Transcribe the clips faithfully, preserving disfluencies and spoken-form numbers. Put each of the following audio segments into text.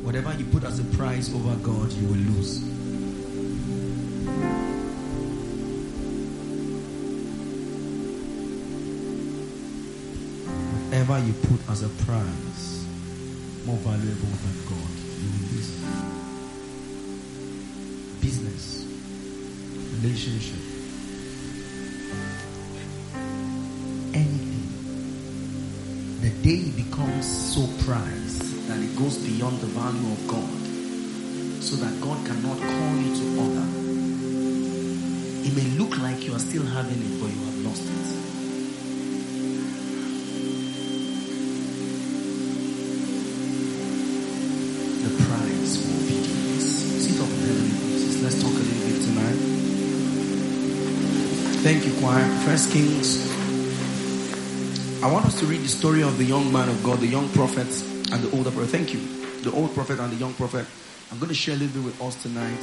Whatever you put as a prize over God, you will lose. Whatever you put as a prize more valuable than God, you will lose. Business, relationship, anything. The day it becomes so prized that it goes beyond the value of God, so that God cannot call you to honor. It may look like you are still having it, but you have lost it. The price for obedience. Sit up in heavenly places. Let's talk a little bit tonight. Thank you, choir. First Kings. I want us to read the story of the young man of God, the young prophet and the older prophet. Thank you. The old prophet and the young prophet. I'm going to share a little bit with us tonight.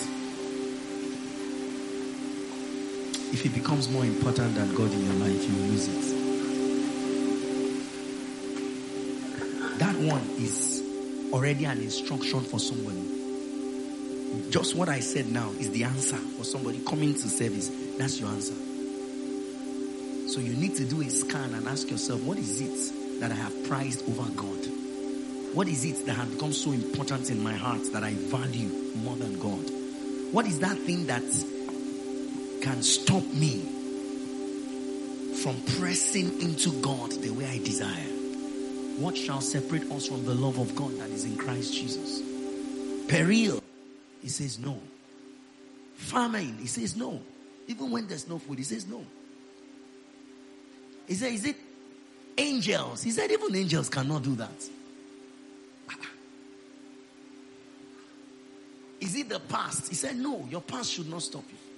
If it becomes more important than God in your life, you will lose it. That one is already an instruction for somebody. Just what I said now is the answer for somebody coming to service. That's your answer. So you need to do a scan and ask yourself, what is it that I have prized over God? What is it that has become so important in my heart that I value more than God? What is that thing that can stop me from pressing into God the way I desire? What shall separate us from the love of God that is in Christ Jesus? Peril, he says no. Famine, he says no. Even when there's no food, he says no. He said, is it angels? He said, even angels cannot do that. Is it the past? He said, no, your past should not stop you.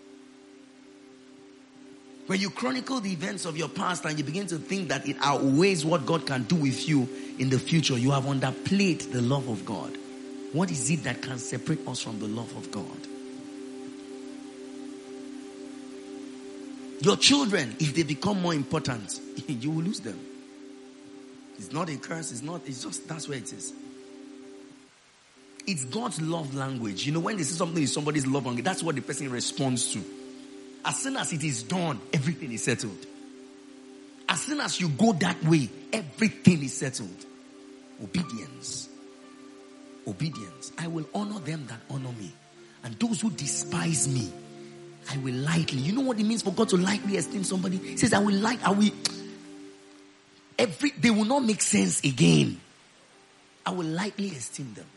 When you chronicle the events of your past and you begin to think that it outweighs what God can do with you in the future, you have underplayed the love of God. What is it that can separate us from the love of God? Your children, if they become more important, you will lose them. It's not a curse. It's not, it's just, that's where it is. It's God's love language. You know, when they say something is somebody's love language, that's what the person responds to. As soon as it is done, everything is settled. As soon as you go that way, everything is settled. Obedience. Obedience. I will honor them that honor me. And those who despise me, I will lightly. You know what it means for God to lightly esteem somebody? He says, I will light, I will, every, they will not make sense again. I will lightly esteem them.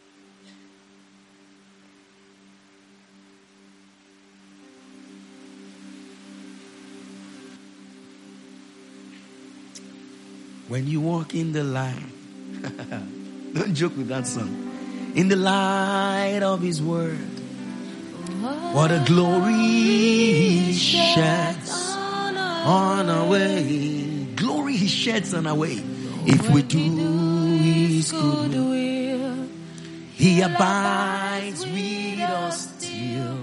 When you walk in the light, don't joke with that song. In the light of His word, what a glory He sheds on our way. Glory He sheds on our way. If we do His good will, He abides with us till.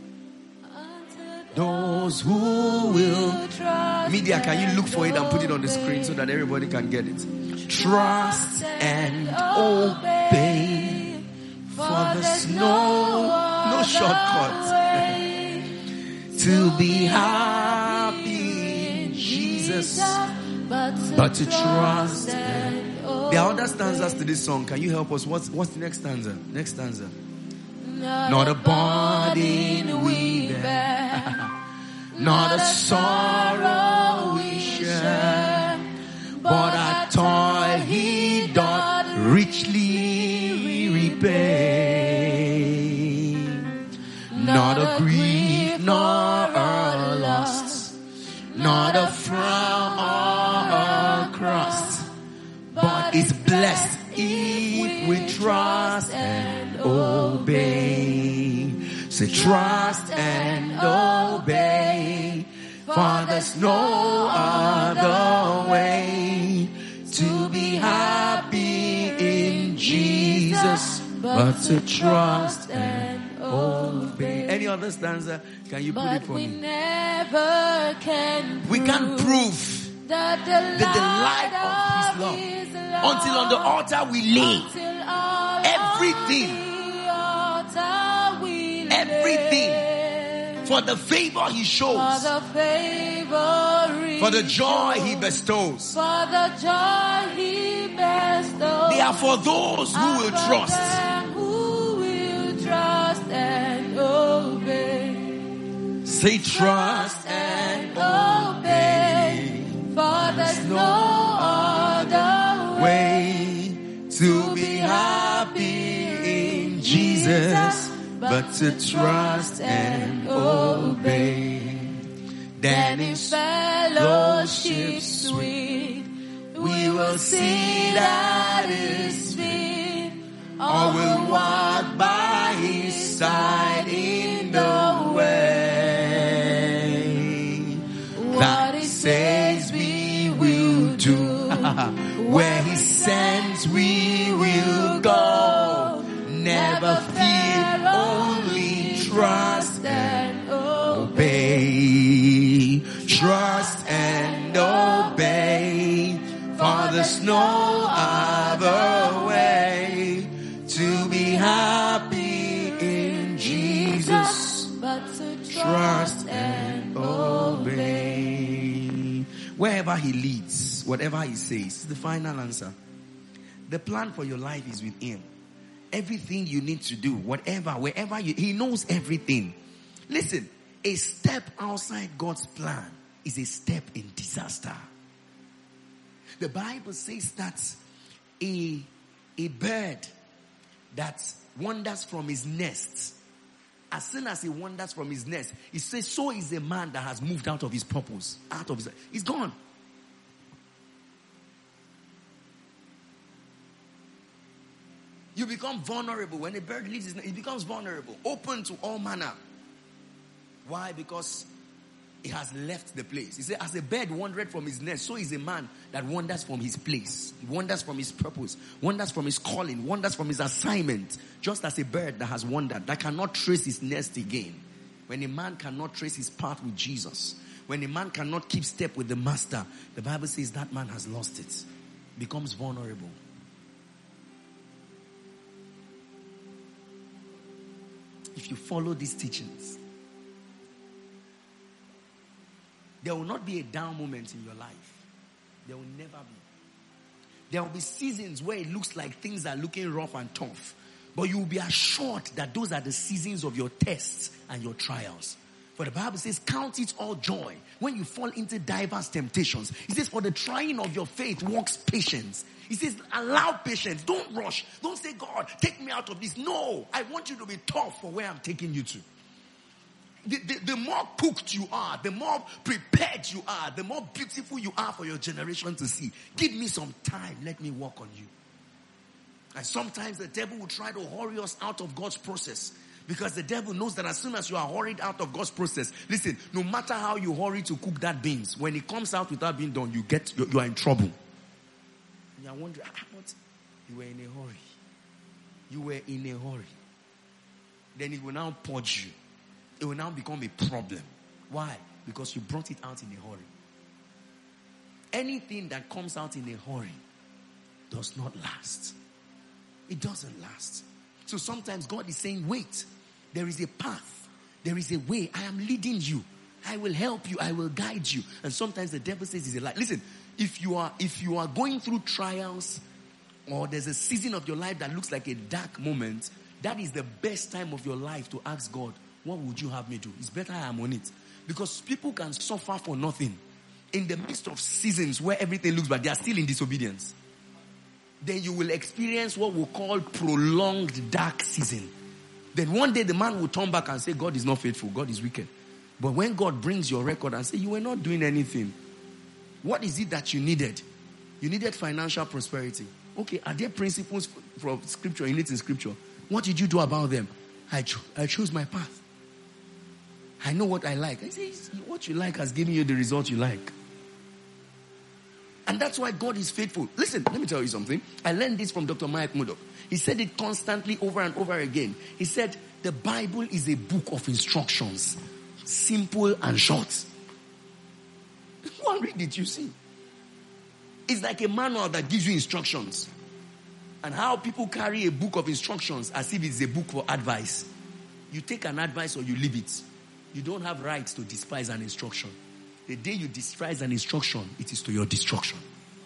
Those who will. Media, can you look for it and put it on the screen so that everybody can get it? Trust and obey, for there's no, no shortcut to be happy in Jesus, but to trust. There are other stanzas to this song. Can you help us? What's, what's the next stanza? Next stanza. Not a burden we bear, not a sorrow we share, but our toil He doth richly repay. Not a grief, nor a loss, not a frown or a cross, but it's blessed if we trust and obey. Say trust and obey, for there's no other way to be happy in Jesus but to trust and obey. Any other stanza? Can you put but it for we me? Never can we can't prove the delight, the delight of His love His love until on the altar we lay. Until all everything, everything for the favor he shows, for the favor for the joy he bestows. For the joy he bestows. They are for those who will trust. Who will trust and obey. Say trust and obey. For there's no other way to be happy in Jesus, but to trust and obey. Then in fellowship sweet, we will sit at his feet, or will walk by his side in the way. What he says we will do, where he sends we will go. Never fear, only trust and obey. Trust and obey, for there's no other way to be happy in Jesus, but to trust and obey. Wherever he leads, whatever he says, the final answer. The plan for your life is with him. Everything you need to do, whatever, wherever you, he knows everything. Listen, a step outside God's plan is a step in disaster. The Bible says that a, a bird that wanders from his nest, as soon as he wanders from his nest, it says, so is a man that has moved out of his purpose, out of his, he's gone. You become vulnerable. When a bird leaves his nest, it becomes vulnerable, open to all manner. Why? Because he has left the place. He said, as a bird wandered from his nest, so is a man that wanders from his place. He wanders from his purpose, wanders from his calling, wanders from his assignment. Just as a bird that has wandered, that cannot trace his nest again. When a man cannot trace his path with Jesus, when a man cannot keep step with the master, the Bible says that man has lost it. Becomes vulnerable. If you follow these teachings, there will not be a down moment in your life. There will never be. There will be seasons where it looks like things are looking rough and tough. But you will be assured that those are the seasons of your tests and your trials. For the Bible says, count it all joy when you fall into diverse temptations. It says, for the trying of your faith works patience. It says, allow patience. Don't rush. Don't say, God, take me out of this. No, I want you to be tough for where I'm taking you to. The, the, the more cooked you are, the more prepared you are, the more beautiful you are for your generation to see. Give me some time. Let me work on you. And sometimes the devil will try to hurry us out of God's process. Because the devil knows that as soon as you are hurried out of God's process, listen, no matter how you hurry to cook that beans, when it comes out without being done, you get, you, you are in trouble. And you are wondering, ah, what? You were in a hurry. You were in a hurry. Then it will now purge you. It will now become a problem. Why? Because you brought it out in a hurry. Anything that comes out in a hurry does not last. It doesn't last. So sometimes God is saying, wait, there is a path. There is a way. I am leading you. I will help you. I will guide you. And sometimes the devil says it's a lie. Listen, if you are, if you are going through trials, or there's a season of your life that looks like a dark moment, that is the best time of your life to ask God, what would you have me do? It's better I am on it. Because people can suffer for nothing. In the midst of seasons where everything looks bad, they are still in disobedience. Then you will experience what we call prolonged dark season. Then one day the man will turn back and say, God is not faithful, God is wicked. But when God brings your record and say, you were not doing anything, what is it that you needed? You needed financial prosperity. Okay, are there principles from scripture, in it in scripture? What did you do about them? I, cho- I chose my path. I know what I like. I say, what you like has given you the result you like. And that's why God is faithful. Listen, let me tell you something. I learned this from Doctor Mike Murdoch. He said it constantly over and over again. He said, the Bible is a book of instructions. Simple and short. Go and read it, you see. It's like a manual that gives you instructions. And how people carry a book of instructions as if it's a book for advice. You take an advice or you leave it. You don't have rights to despise an instruction. The day you despise an instruction, it is to your destruction.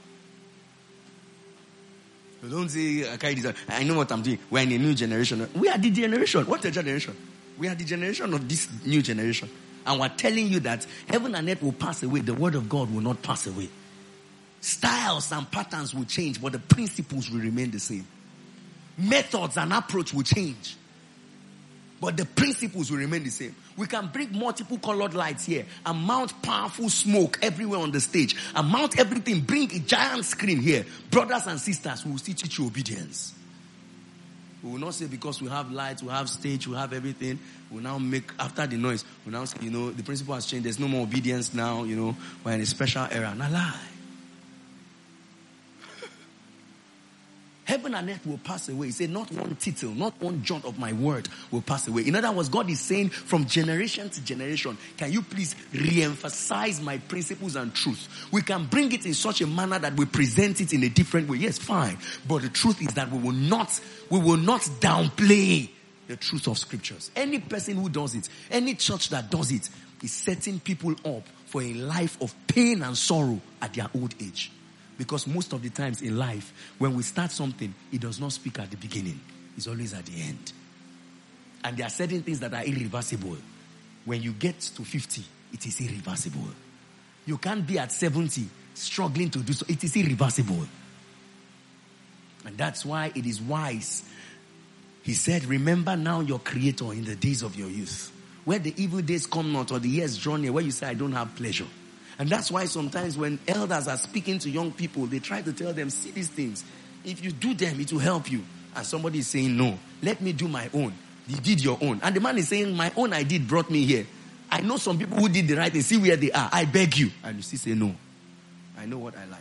You don't say, I carry this. I know what I'm doing. We're in a new generation. We are the generation. What a generation? We are the generation of this new generation. And we're telling you that heaven and earth will pass away. The word of God will not pass away. Styles and patterns will change, but the principles will remain the same. Methods and approach will change, but the principles will remain the same. We can bring multiple colored lights here and mount powerful smoke everywhere on the stage and mount everything. Bring a giant screen here. Brothers and sisters, we will still teach you obedience. We will not say because we have lights, we have stage, we have everything. We'll now make, after the noise, we'll now say, you know, the principle has changed. There's no more obedience now, you know, we're in a special era. Not lie. Heaven and earth will pass away. He said, not one tittle, not one jot of my word will pass away. In other words, God is saying from generation to generation, can you please re-emphasize my principles and truth? We can bring it in such a manner that we present it in a different way. Yes, fine. But the truth is that we will not, we will not downplay the truth of scriptures. Any person who does it, any church that does it, is setting people up for a life of pain and sorrow at their old age. Because most of the times in life, when we start something, it does not speak at the beginning. It's always at the end. And there are certain things that are irreversible. When you get to fifty, it is irreversible. You can't be at seventy struggling to do so. It is irreversible. And that's why it is wise. He said, remember now your Creator in the days of your youth. Where the evil days come not, or the years draw near, where you say, I don't have pleasure. And that's why sometimes when elders are speaking to young people, they try to tell them, see these things. If you do them, it will help you. And somebody is saying, no, let me do my own. You did your own. And the man is saying, my own I did brought me here. I know some people who did the right thing. See where they are. I beg you. And you still say, no. I know what I like.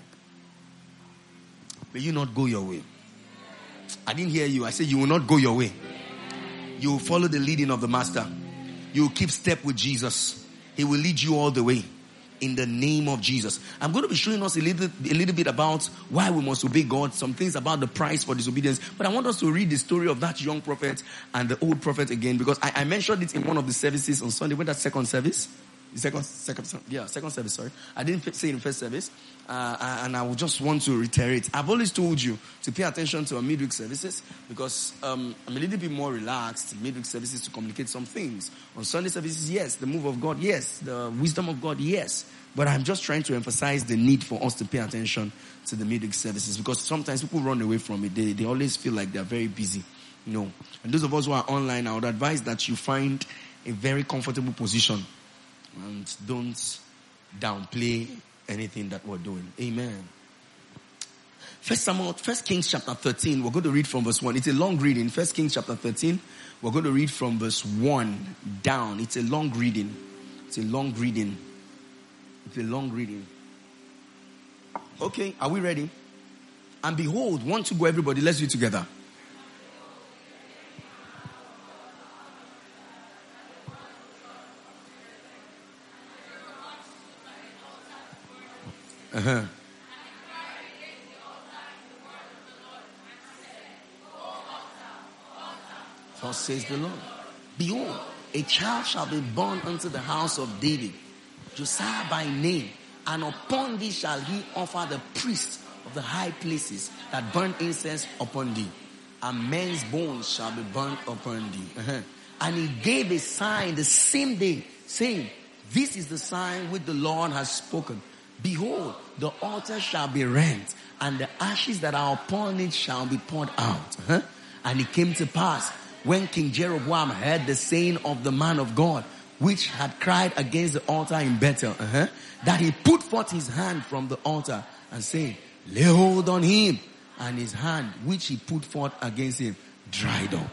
May you not go your way. I didn't hear you. I said you will not go your way. You will follow the leading of the master. You will keep step with Jesus. He will lead you all the way. In the name of Jesus. I'm going to be showing us a little, a little bit about why we must obey God, some things about the price for disobedience. But I want us to read the story of that young prophet and the old prophet again, because I, I mentioned it in one of the services on Sunday. When that second service? The second, second, yeah, second service, sorry. I didn't say in first service. Uh, and I will just want to reiterate. I've always told you to pay attention to our midweek services because um, I'm a little bit more relaxed in midweek services to communicate some things. On Sunday services, yes. The move of God, yes. The wisdom of God, yes. But I'm just trying to emphasize the need for us to pay attention to the midweek services because sometimes people run away from it. They, they always feel like they're very busy. You know. And those of us who are online, I would advise that you find a very comfortable position and don't downplay anything that we're doing. Amen. First Samuel, First Kings chapter thirteen. We're going to read from verse one. It's a long reading. First Kings chapter thirteen. We're going to read from verse one down. It's a long reading. It's a long reading. It's a long reading. Okay, are we ready? And behold, one to go, everybody. Let's do it together. Uh-huh. Thus says the Lord, behold, a child shall be born unto the house of David, Josiah by name, and upon thee shall he offer the priest of the high places that burn incense upon thee, and men's bones shall be burnt upon thee. Uh-huh. And he gave a sign the same day, saying, this is the sign which the Lord has spoken. Behold, the altar shall be rent, and the ashes that are upon it shall be poured out. Uh-huh. And it came to pass, when King Jeroboam heard the saying of the man of God, which had cried against the altar in Bethel, uh-huh, that he put forth his hand from the altar and said, lay hold on him. And his hand, which he put forth against him, dried up.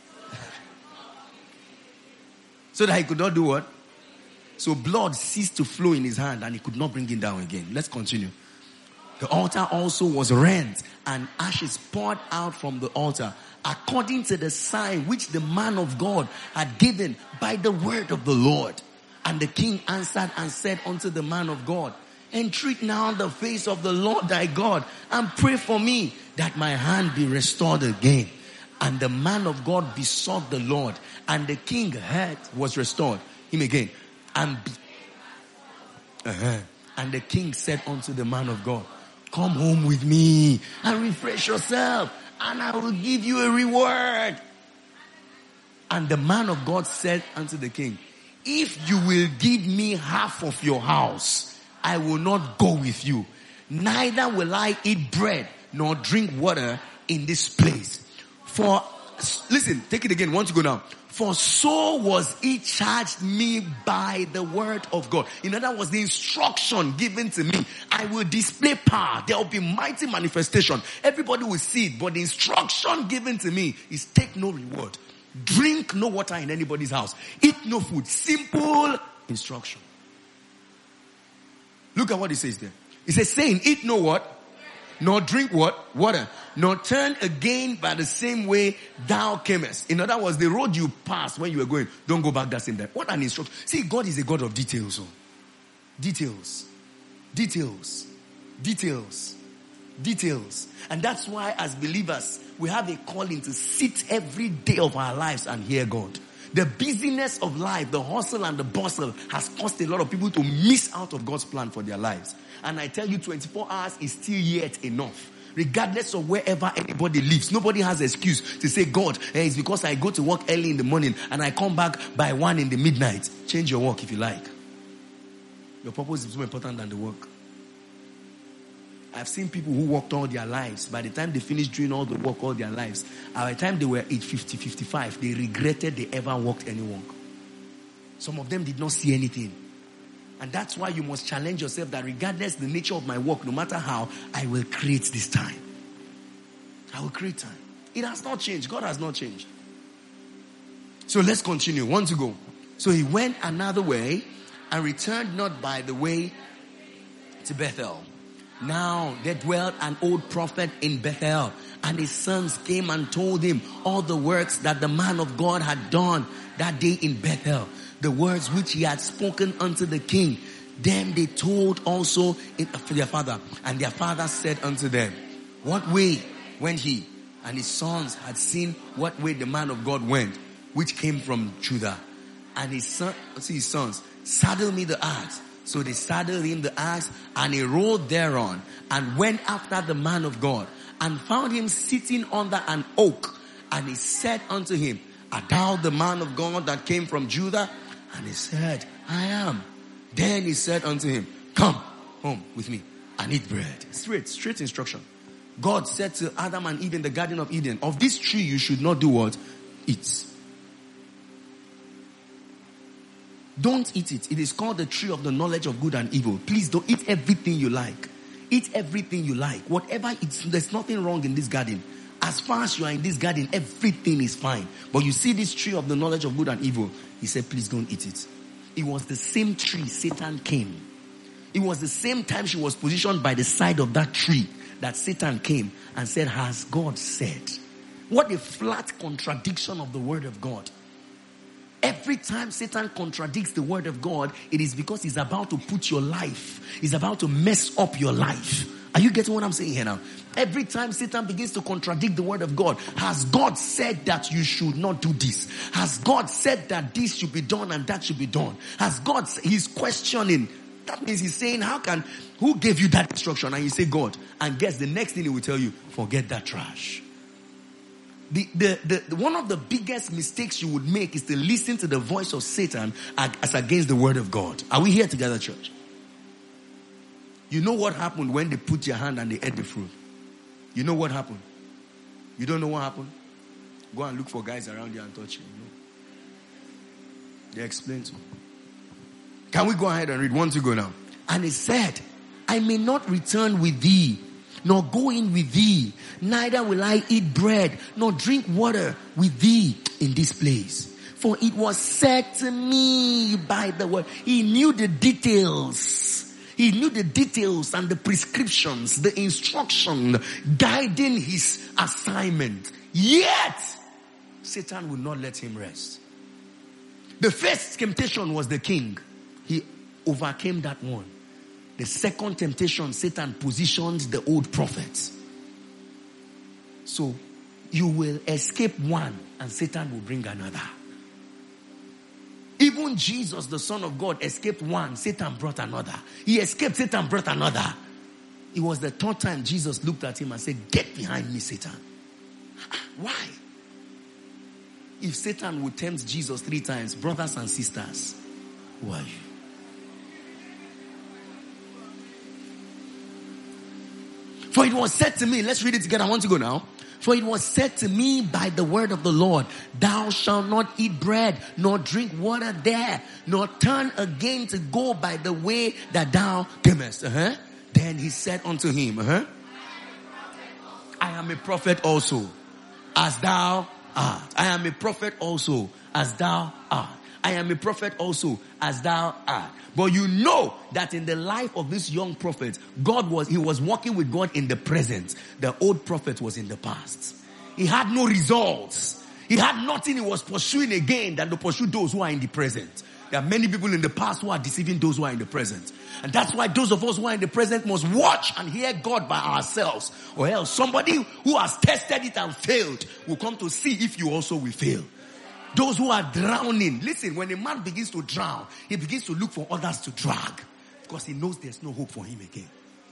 So that he could not do what? So blood ceased to flow in his hand and he could not bring it down again. Let's continue. The altar also was rent and ashes poured out from the altar, according to the sign which the man of God had given by the word of the Lord. And the king answered and said unto the man of God, Entreat now the face of the Lord thy God and pray for me that my hand be restored again. And the man of God besought the Lord, and the king heard was restored him again. And, be, uh-huh. and the king said unto the man of God, come home with me and refresh yourself, and I will give you a reward. And the man of God said unto the king, if you will give me half of your house, I will not go with you. Neither will I eat bread nor drink water in this place. For, listen, take it again. Want to go now. For so was it charged me by the word of God. In other words, the instruction given to me. I will display power. There will be mighty manifestation. Everybody will see it. But the instruction given to me is take no reward. Drink no water in anybody's house. Eat no food. Simple instruction. Look at what he says there. He says, saying, eat no what? Nor drink what? Water. Nor turn again by the same way thou camest. In other words, the road you passed when you were going, don't go back that same day. What an instruction. See, God is a God of details. Oh. Details. Details. Details. Details. And that's why as believers, we have a calling to sit every day of our lives and hear God. The busyness of life, the hustle and the bustle has caused a lot of people to miss out of God's plan for their lives. And I tell you, twenty-four hours is still yet enough. Regardless of wherever anybody lives, nobody has an excuse to say, God, hey, it's because I go to work early in the morning and I come back by one in the midnight. Change your work if you like. Your purpose is more important than the work. I've seen people who worked all their lives. By the time they finished doing all the work all their lives, by the time they were age fifty, fifty-five, they regretted they ever worked any work. Some of them did not see anything. And that's why you must challenge yourself that regardless the nature of my work, no matter how, I will create this time. I will create time. It has not changed. God has not changed. So let's continue. One to go. So he went another way and returned not by the way to Bethel. Now there dwelt an old prophet in Bethel, and his sons came and told him all the works that the man of God had done that day in Bethel, the words which he had spoken unto the king. Them they told also in, uh, their father, and their father said unto them, what way went he? And his sons had seen what way the man of God went, which came from Judah. And his son, see his sons, saddle me the ass. So they saddled him the ass, and he rode thereon, and went after the man of God, and found him sitting under an oak. And he said unto him, art thou the man of God that came from Judah? And he said, I am. Then he said unto him, come home with me and eat bread. Straight, straight instruction. God said to Adam and Eve in the Garden of Eden, of this tree you should not do what? Eat. Don't eat it. It is called the tree of the knowledge of good and evil. Please don't eat everything you like. Eat everything you like. Whatever it's, there's nothing wrong in this garden. As far as you are in this garden, everything is fine. But you see this tree of the knowledge of good and evil. He said, please don't eat it. It was the same tree Satan came. It was the same time she was positioned by the side of that tree that Satan came and said, has God said? What a flat contradiction of the word of God. Every time Satan contradicts the word of God, it is because he's about to put your life, he's about to mess up your life. Are you getting what I'm saying here now? Every time Satan begins to contradict the word of God, has God said that you should not do this? Has God said that this should be done and that should be done? Has God, he's questioning. That means he's saying, how can, who gave you that instruction? And you say, God. And guess the next thing he will tell you, forget that trash. The, the, the, the, one of the biggest mistakes you would make is to listen to the voice of Satan as against the word of God. Are we here together, church? You know what happened when they put your hand and they ate the fruit? You know what happened? You don't know what happened? Go and look for guys around you and touch you. You know? They explain to you. Can we go ahead and read? One to go now. And he said, I may not return with thee, nor go in with thee, neither will I eat bread, nor drink water with thee in this place. For it was said to me by the word. He knew the details. He knew the details and the prescriptions, the instruction guiding his assignment. Yet, Satan would not let him rest. The first temptation was the king. He overcame that one. The second temptation, Satan positioned the old prophets. So you will escape one and Satan will bring another. Even Jesus, the Son of God, escaped one, Satan brought another. He escaped, Satan brought another. It was the third time Jesus looked at him and said, "Get behind me, Satan." Why? If Satan would tempt Jesus three times, brothers and sisters, who are you? For it was said to me, let's read it together. I want to go now. For it was said to me by the word of the Lord, thou shalt not eat bread, nor drink water there, nor turn again to go by the way that thou camest. Uh-huh. Then he said unto him, uh-huh, I am a prophet also, as thou art. I am a prophet also, as thou art. I am a prophet also, as thou art. But you know that in the life of this young prophet, God was, he was walking with God in the present. The old prophet was in the past. He had no results. He had nothing he was pursuing again than to pursue those who are in the present. There are many people in the past who are deceiving those who are in the present. And that's why those of us who are in the present must watch and hear God by ourselves. Or else somebody who has tested it and failed will come to see if you also will fail. Those who are drowning. Listen, when a man begins to drown, he begins to look for others to drag. Because he knows there's no hope for him again.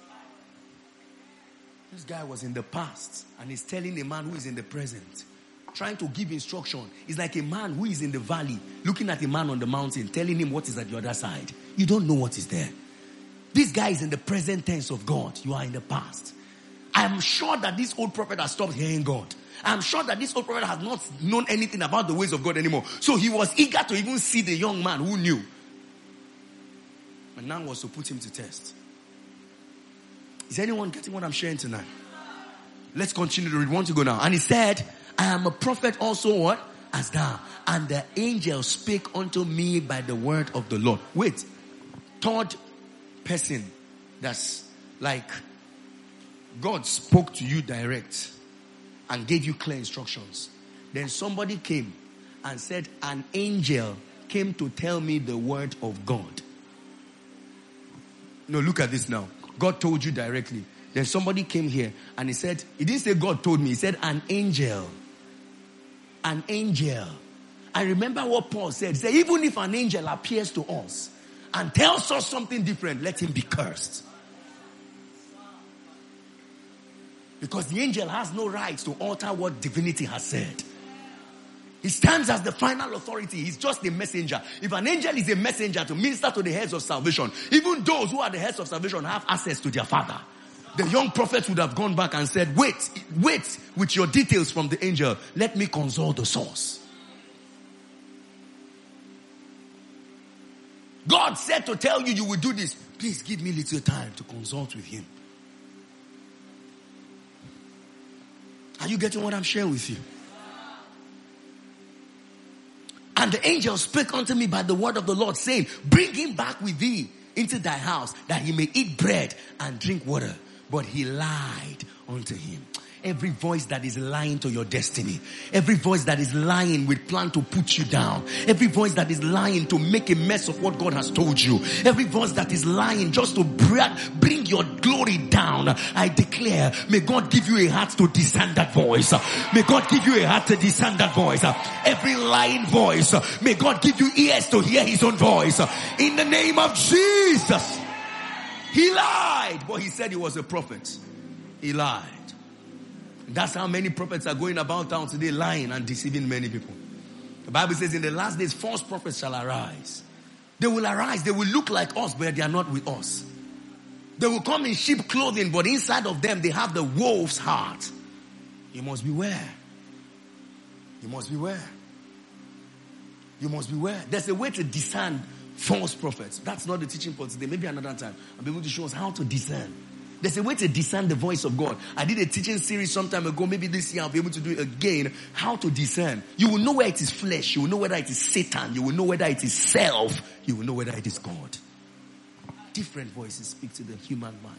This guy was in the past and he's telling a man who is in the present, trying to give instruction. It's like a man who is in the valley, looking at a man on the mountain, telling him what is at the other side. You don't know what is there. This guy is in the present tense of God. You are in the past. I am sure that this old prophet has stopped hearing God. I'm sure that this old prophet has not known anything about the ways of God anymore. So he was eager to even see the young man who knew. And now was to put him to test. Is anyone getting what I'm sharing tonight? Let's continue to read. Want to go now. And he said, I am a prophet also what? As thou. And the angel spake unto me by the word of the Lord. Wait. Third person. That's like God spoke to you direct and gave you clear instructions. Then somebody came and said, an angel came to tell me the word of God. No, look at this now. God told you directly. Then somebody came here and he said, he didn't say God told me. He said an angel. An angel. I remember what Paul said. He said, even if an angel appears to us and tells us something different, let him be cursed. Because the angel has no right to alter what divinity has said. He stands as the final authority. He's just a messenger. If an angel is a messenger to minister to the heads of salvation, even those who are the heads of salvation have access to their father. The young prophet would have gone back and said, wait, wait with your details from the angel. Let me consult the source. God said to tell you, you will do this. Please give me little time to consult with him. Are you getting what I'm sharing with you? And the angel spake unto me by the word of the Lord, saying, bring him back with thee into thy house, that he may eat bread and drink water. But he lied unto him. Every voice that is lying to your destiny, every voice that is lying with plan to put you down, every voice that is lying to make a mess of what God has told you, every voice that is lying just to bring your glory down, I declare, may God give you a heart to discern that voice. May God give you a heart to discern that voice. Every lying voice, may God give you ears to hear his own voice. In the name of Jesus. He lied, but he said he was a prophet. He lied. That's how many prophets are going about town today, lying and deceiving many people. The Bible says in the last days, false prophets shall arise. They will arise. They will look like us, but they are not with us. They will come in sheep clothing, but inside of them, they have the wolf's heart. You must beware. You must beware. You must beware. There's a way to discern false prophets. That's not the teaching for today. Maybe another time I'll be able to show us how to discern. There's a way to discern the voice of God. I did a teaching series some time ago. Maybe this year I'll be able to do it again. How to discern. You will know where it is flesh. You will know whether it is Satan. You will know whether it is self. You will know whether it is God. Different voices speak to the human mind.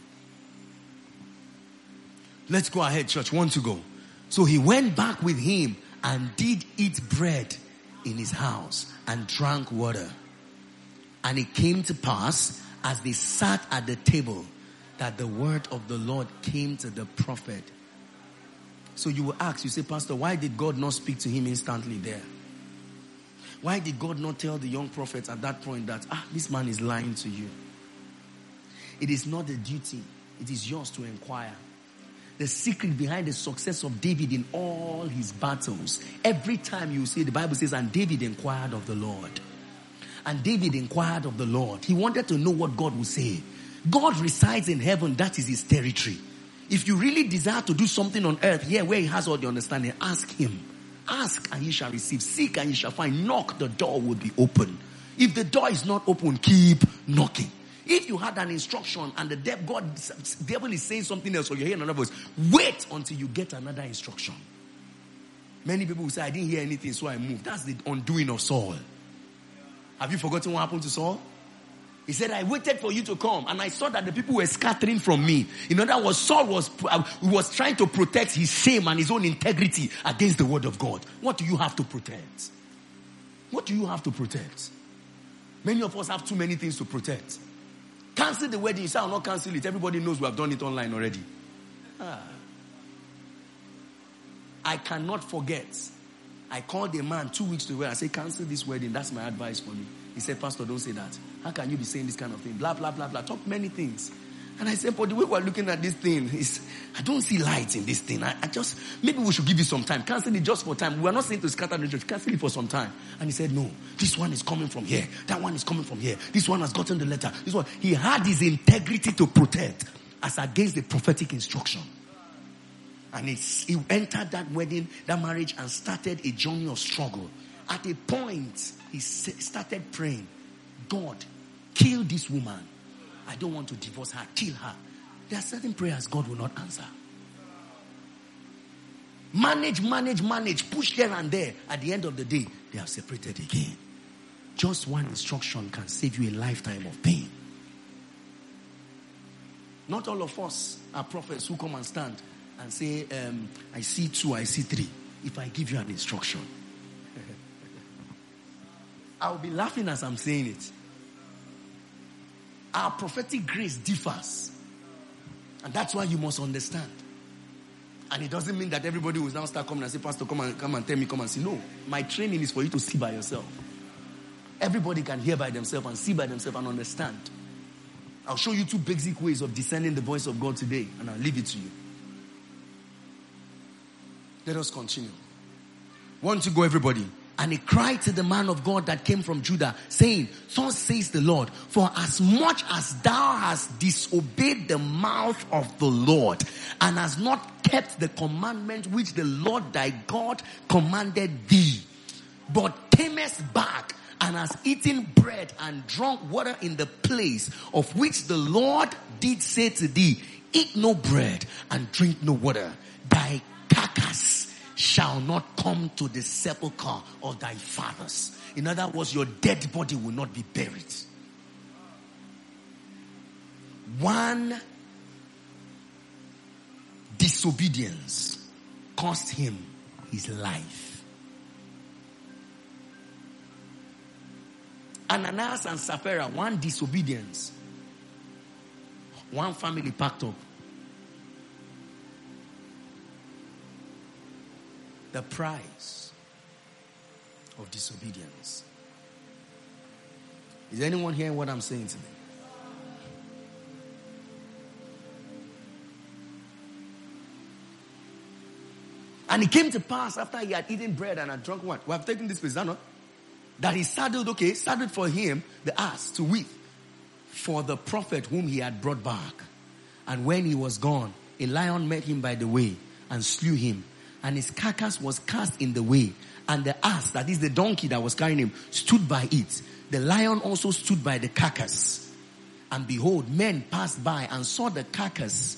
Let's go ahead, church. Want to go. So he went back with him and did eat bread in his house and drank water. And it came to pass, as they sat at the table, that the word of the Lord came to the prophet. So you will ask, you say, Pastor, why did God not speak to him instantly there? Why did God not tell the young prophet at that point that, ah, this man is lying to you? It is not the duty. It is yours to inquire. The secret behind the success of David in all his battles. Every time you see, the Bible says, and David inquired of the Lord. And David inquired of the Lord. He wanted to know what God would say. God resides in heaven. That is his territory. If you really desire to do something on earth, here where he has all the understanding, ask him. Ask and ye shall receive. Seek and ye shall find. Knock, the door will be open. If the door is not open, keep knocking. If you had an instruction and the devil, God, devil is saying something else or you hear another voice, wait until you get another instruction. Many people will say, I didn't hear anything, so I moved. That's the undoing of Saul. Have you forgotten what happened to Saul? He said, I waited for you to come and I saw that the people were scattering from me. In other words, Saul was, uh, was trying to protect his shame and his own integrity against the word of God. What do you have to protect? What do you have to protect? Many of us have too many things to protect. Cancel the wedding. You say, I'll not cancel it. Everybody knows we have done it online already. Ah. I cannot forget. I called a man two weeks to where I said, cancel this wedding. That's my advice for you. He said, Pastor, don't say that. How can you be saying this kind of thing? Blah, blah, blah, blah. Talk many things. And I said, but the way we're looking at this thing is, I don't see light in this thing. I, I just, maybe we should give you some time. Cancel it just for time. We are not saying to scatter the church. Cancel it for some time. And he said, no, this one is coming from here. That one is coming from here. This one has gotten the letter. This one. He had his integrity to protect as against the prophetic instruction. And he entered that wedding, that marriage, and started a journey of struggle. At a point, he started praying, God, kill this woman. I don't want to divorce her. Kill her. There are certain prayers God will not answer. Manage, manage, manage. Push here and there. At the end of the day, they have separated again. Just one instruction can save you a lifetime of pain. Not all of us are prophets who come and stand and say, um, I see two, I see three. If I give you an instruction. I'll be laughing as I'm saying it. Our prophetic grace differs. And that's why you must understand. And it doesn't mean that everybody will now start coming and say, Pastor, come and come and tell me, come and see. No, my training is for you to see by yourself. Everybody can hear by themselves and see by themselves and understand. I'll show you two basic ways of discerning the voice of God today, and I'll leave it to you. Let us continue. One to go, everybody. And he cried to the man of God that came from Judah, saying, thus says the Lord, for as much as thou hast disobeyed the mouth of the Lord, and hast not kept the commandment which the Lord thy God commanded thee, but camest back and hast eaten bread and drunk water in the place of which the Lord did say to thee, eat no bread and drink no water, thy carcass shall not come to the sepulchre of thy fathers. In other words, your dead body will not be buried. One disobedience cost him his life. Ananias and Sapphira, one disobedience. One family packed up. The price of disobedience. Is anyone hearing what I'm saying today? And it came to pass after he had eaten bread and had drunk wine. We have taken this place, not? That he saddled, okay, saddled for him the ass to whip for the prophet whom he had brought back. And when he was gone, a lion met him by the way and slew him. And his carcass was cast in the way. And the ass, that is the donkey that was carrying him, stood by it. The lion also stood by the carcass. And behold, men passed by and saw the carcass.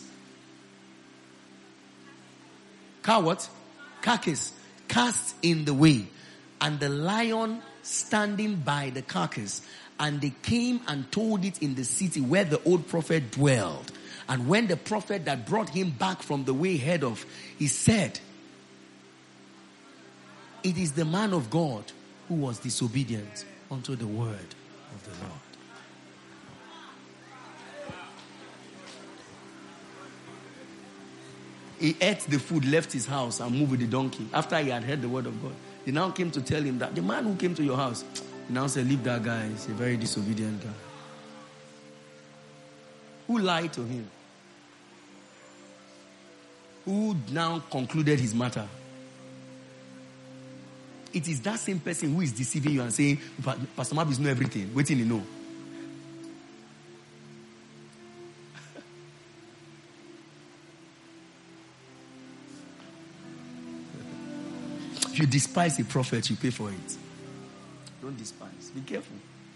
Car what? Carcass cast in the way. And the lion standing by the carcass. And they came and told it in the city where the old prophet dwelled. And when the prophet that brought him back from the way heard of, he said, it is the man of God who was disobedient unto the word of the Lord. He ate the food, left his house, and moved with the donkey. After he had heard the word of God, they now came to tell him that the man who came to your house, he now said, leave that guy. He's a very disobedient guy. Who lied to him? Who now concluded his matter? It is that same person who is deceiving you and saying, Pastor Mabis know everything. Wait till you know. If you despise a prophet, you pay for it. Don't despise. Be careful.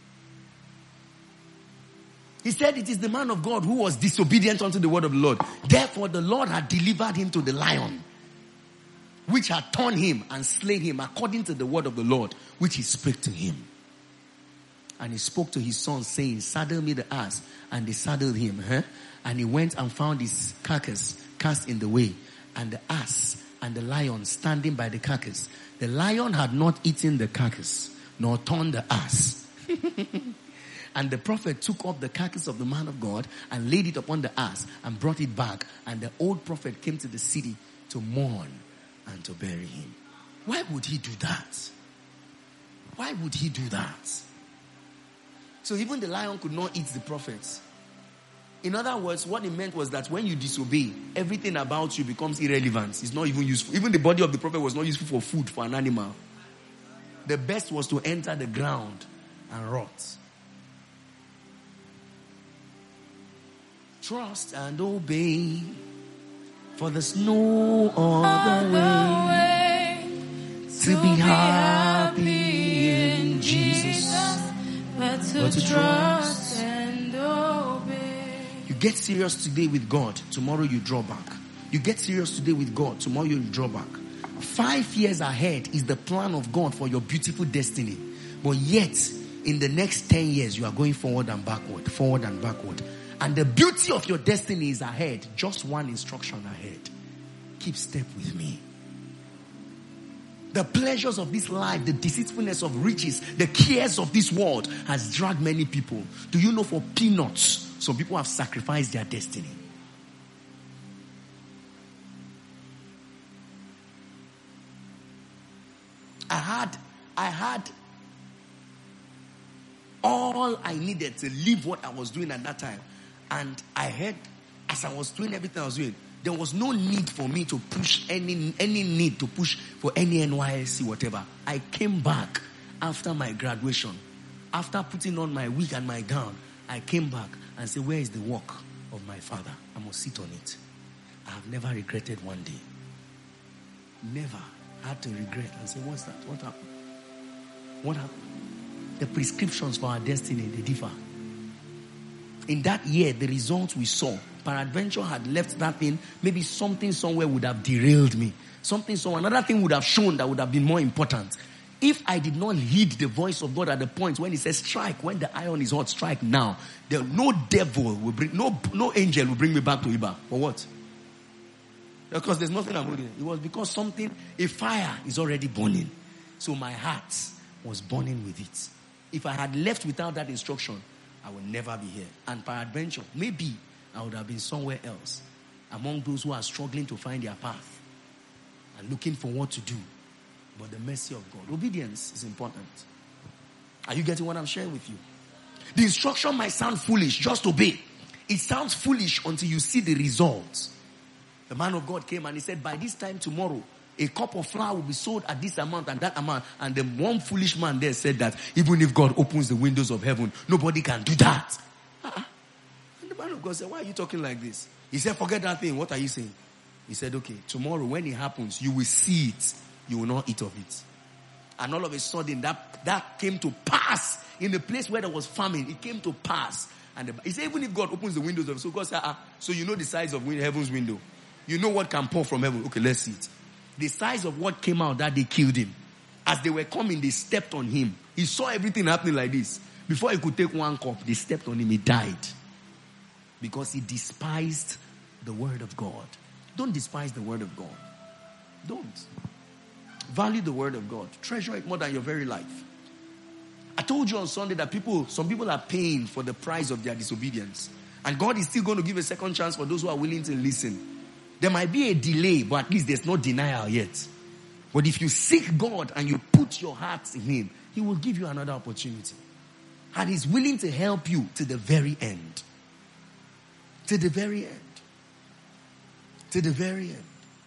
He said it is the man of God who was disobedient unto the word of the Lord. Therefore the Lord had delivered him to the lion, which had torn him and slain him according to the word of the Lord, which he spake to him. And he spoke to his son, saying, saddle me the ass. And they saddled him. Huh? And he went and found his carcass cast in the way, and the ass and the lion standing by the carcass. The lion had not eaten the carcass, nor torn the ass. And the prophet took up the carcass of the man of God and laid it upon the ass and brought it back. And the old prophet came to the city to mourn and to bury him. Why would he do that? Why would he do that? So even the lion could not eat the prophets. In other words, what it meant was that when you disobey, everything about you becomes irrelevant. It's not even useful. Even the body of the prophet was not useful for food for an animal. The best was to enter the ground and rot. Trust and obey, for there's no other way to be happy in Jesus but to trust and obey. You get serious today with God, tomorrow you draw back. You get serious today with God, tomorrow you draw back. Five years ahead is the plan of God for your beautiful destiny. But yet, in the next ten years, you are going forward and backward, forward and backward. And the beauty of your destiny is ahead. Just one instruction ahead. Keep step with me. The pleasures of this life, the deceitfulness of riches, the cares of this world has dragged many people. Do you know for peanuts, some people have sacrificed their destiny? I had, I had all I needed to leave what I was doing at that time. And I heard, as I was doing everything I was doing, there was no need for me to push any, any need to push for any N Y S C, whatever. I came back after my graduation. After putting on my wig and my gown, I came back and said, where is the work of my father? I must sit on it. I have never regretted one day. Never had to regret and say, what's that? What happened? What happened? The prescriptions for our destiny, they differ. In that year, the results we saw, peradventure had left that thing, maybe something somewhere would have derailed me. Something somewhere, another thing would have shown that would have been more important. If I did not heed the voice of God at the point when he says, strike, when the iron is hot, strike now. There, no devil will bring, no, no angel will bring me back to Iba. For what? Because there's nothing I'm holding. It was because something, a fire is already burning. So my heart was burning with it. If I had left without that instruction, I would never be here. And peradventure, maybe I would have been somewhere else, among those who are struggling to find their path and looking for what to do. But the mercy of God, obedience is important. Are you getting what I'm sharing with you? The instruction might sound foolish, just obey. It sounds foolish until you see the results. The man of God came and he said, by this time tomorrow, a cup of flour will be sold at this amount and that amount. And the one foolish man there said that even if God opens the windows of heaven, nobody can do that. Uh-uh. And the man of God said, why are you talking like this? He said, forget that thing. What are you saying? He said, okay, tomorrow when it happens, you will see it. You will not eat of it. And all of a sudden, that, that came to pass. In the place where there was famine, it came to pass. And the, he said, even if God opens the windows of, so God said, ah, so you know the size of heaven's window. You know what can pour from heaven. Okay, let's see it. The size of what came out that they killed him. As they were coming, they stepped on him. He saw everything happening like this. Before he could take one cup, they stepped on him. He died. Because he despised the word of God. Don't despise the word of God. Don't. Value the word of God. Treasure it more than your very life. I told you on Sunday that people, some people are paying for the price of their disobedience. And God is still going to give a second chance for those who are willing to listen. There might be a delay, but at least there's no denial yet. But if you seek God and you put your heart in Him, He will give you another opportunity. And He's willing to help you to the very end. To the very end. To the very end.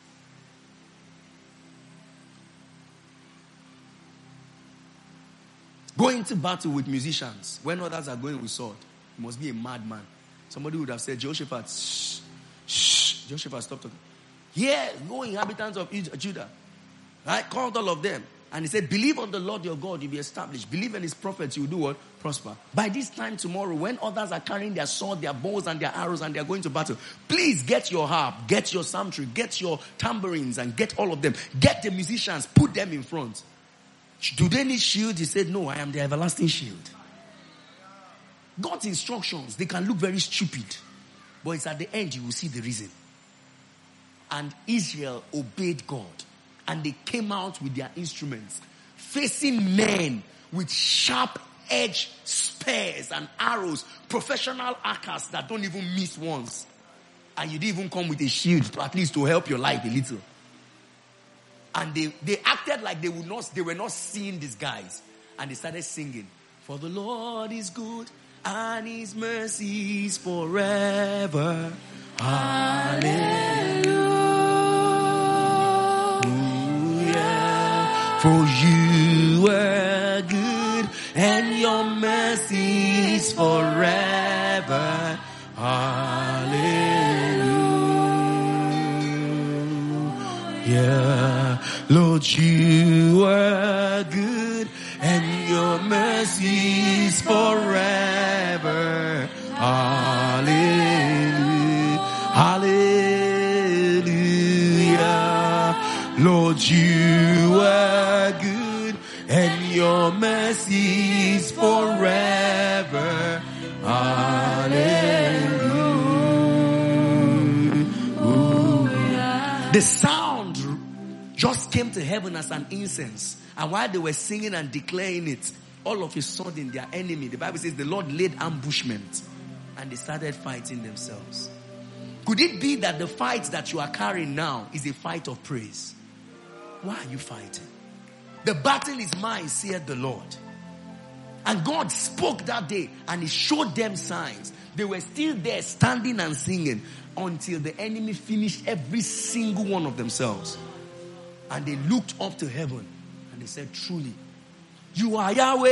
Going to battle with musicians when others are going with sword. You must be a madman. Somebody would have said, Jehoshaphat, shh, shh. Jehoshaphat, stop talking. Yeah, go inhabitants of Judah. Right? Called all of them. And he said, believe on the Lord your God, you'll be established. Believe in His prophets, you'll do what? Prosper. By this time tomorrow, when others are carrying their sword, their bows and their arrows and they're going to battle, please get your harp, get your psaltery, get your tambourines and get all of them. Get the musicians, put them in front. Do they need shield? He said, no, I am the everlasting shield. God's instructions, they can look very stupid. But it's at the end you will see the reason. And Israel obeyed God. And they came out with their instruments, facing men with sharp-edged spears and arrows, professional archers that don't even miss once. And you didn't even come with a shield to at least to help your life a little. And they, they acted like they would not, they were not seeing these guys. And they started singing, for the Lord is good and His mercy is forever. Hallelujah. For you are good and your mercy is forever. Hallelujah. Lord, you are good and your mercy is forever. Hallelujah. Hallelujah. Lord, you are good and your mercy is forever. Hallelujah. The sound just came to heaven as an incense. And while they were singing and declaring it, all of a sudden their enemy, the Bible says the Lord laid ambushment and they started fighting themselves. Could it be that the fight that you are carrying now is a fight of praise? Why are you fighting? The battle is mine, saith the Lord. And God spoke that day and He showed them signs. They were still there standing and singing until the enemy finished every single one of themselves. And they looked up to heaven and they said, truly, you are Yahweh.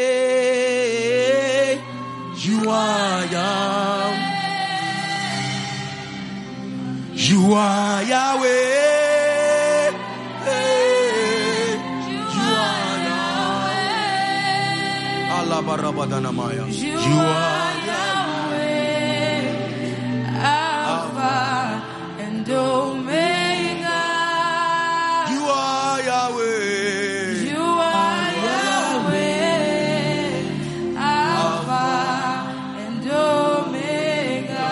You are Yahweh. You are Yahweh. You are Yahweh, Alpha and Omega. You are Yahweh. You are Yahweh, Alpha and Omega.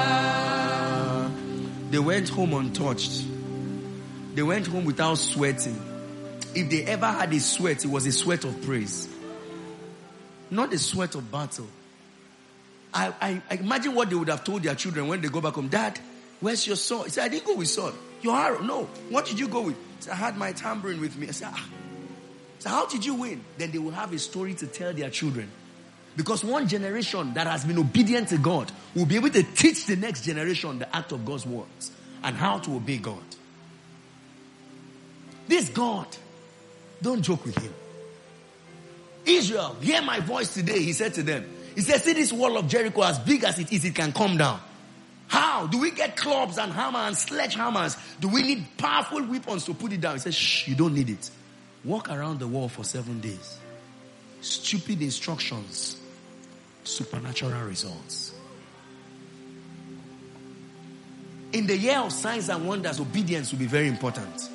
They went home untouched. They went home without sweating. If they ever had a sweat, it was a sweat of praise. Not the sweat of battle. I, I, I imagine what they would have told their children when they go back home. Dad, where's your sword? He said, I didn't go with sword. Your arrow? No. What did you go with? He said, I had my tambourine with me. I said, ah. So how did you win? Then they will have a story to tell their children. Because one generation that has been obedient to God will be able to teach the next generation the act of God's words and how to obey God. This God, don't joke with Him. Israel, hear my voice today, He said to them. He said, see this wall of Jericho, as big as it is, it can come down. How? Do we get clubs and hammer and sledgehammers? Do we need powerful weapons to put it down? He said, shh, you don't need it. Walk around the wall for seven days. Stupid instructions. Supernatural results. In the year of signs and wonders, obedience will be very important.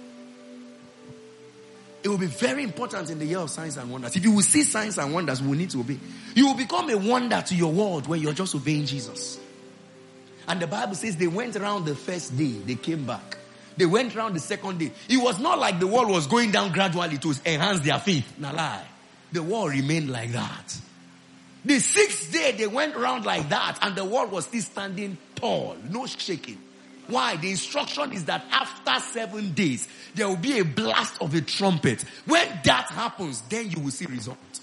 It will be very important in the year of signs and wonders. If you will see signs and wonders, we will need to obey. You will become a wonder to your world when you're just obeying Jesus. And the Bible says they went around the first day, they came back. They went around the second day. It was not like the wall was going down gradually to enhance their faith. Nah, lie. The wall remained like that. The sixth day, they went around like that, and the wall was still standing tall, no shaking. Why? The instruction is that after seven days, there will be a blast of a trumpet. When that happens, then you will see results.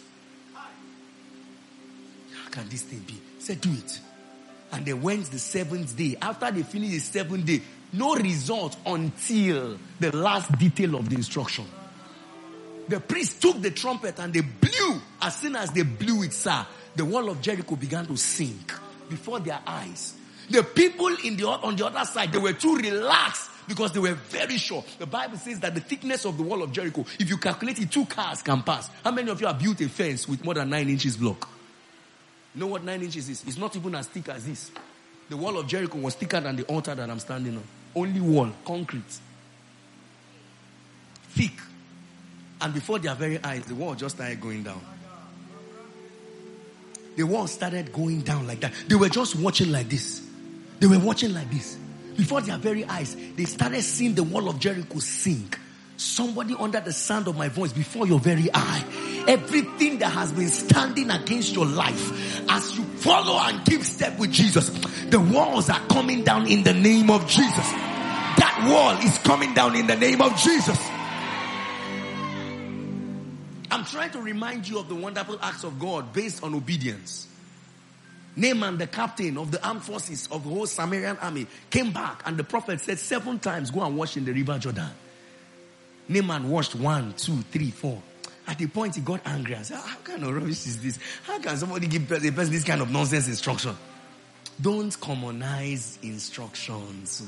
How can this thing be? He said, do it. And then when's the seventh day? After they finish the seventh day, no result until the last detail of the instruction. The priest took the trumpet and they blew. As soon as they blew it, sir, the wall of Jericho began to sink before their eyes. The people in the, on the other side, they were too relaxed because they were very sure. The Bible says that the thickness of the wall of Jericho, if you calculate it, two cars can pass. How many of you have built a fence with more than nine inches block? You know what nine inches is? It's not even as thick as this. The wall of Jericho was thicker than the altar that I'm standing on. Only wall, concrete. Thick. And before their very eyes, the wall just started going down. The wall started going down like that. They were just watching like this. They were watching like this. Before their very eyes, they started seeing the wall of Jericho sink. Somebody under the sound of my voice, before your very eye, everything that has been standing against your life, as you follow and keep step with Jesus, the walls are coming down in the name of Jesus. That wall is coming down in the name of Jesus. I'm trying to remind you of the wonderful acts of God based on obedience. Naaman, the captain of the armed forces of the whole Samaritan army, came back and the prophet said seven times, go and wash in the river Jordan. Naaman washed one, two, three, four. At the point he got angry and said, how kind of rubbish is this? How can somebody give a person this kind of nonsense instruction? Don't commonize instructions.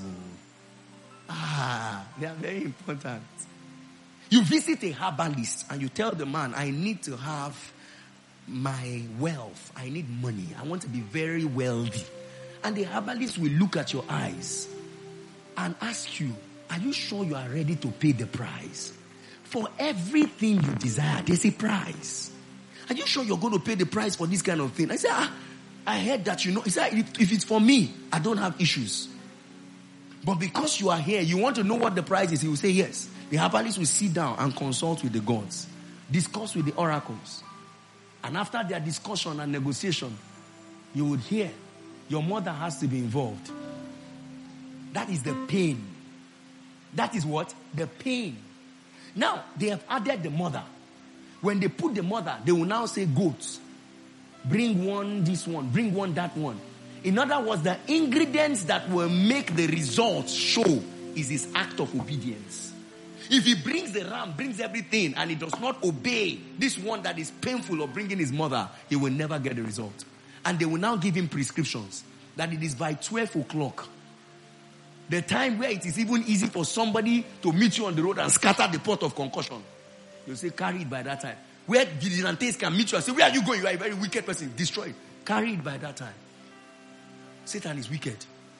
Ah, they are very important. You visit a herbalist and you tell the man, I need to have my wealth. I need money. I want to be very wealthy. And the herbalist will look at your eyes and ask you, are you sure you are ready to pay the price? For everything you desire, there's a price. Are you sure you're going to pay the price for this kind of thing? I said, ah, I heard that you know. He said, if, if it's for me, I don't have issues. But because you are here, you want to know what the price is. He will say yes. The herbalist will sit down and consult with the gods. Discuss with the oracles. And after their discussion and negotiation, you would hear your mother has to be involved. That is the pain. That is what? The pain. Now, they have added the mother. When they put the mother, they will now say goats. Bring one, this one. Bring one, that one. In other words, the ingredients that will make the results show is his act of obedience. If he brings the ram, brings everything, and he does not obey this one that is painful of bringing his mother, he will never get the result. And they will now give him prescriptions that it is by twelve o'clock. The time where it is even easy for somebody to meet you on the road and scatter the pot of concussion. You'll say, carry it by that time. Where vigilantes can meet you and say, where are you going? You are a very wicked person. Destroy it. Carry it by that time. Satan is wicked.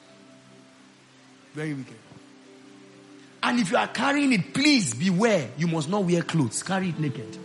Very wicked. And if you are carrying it, please beware. You must not wear clothes. Carry it naked.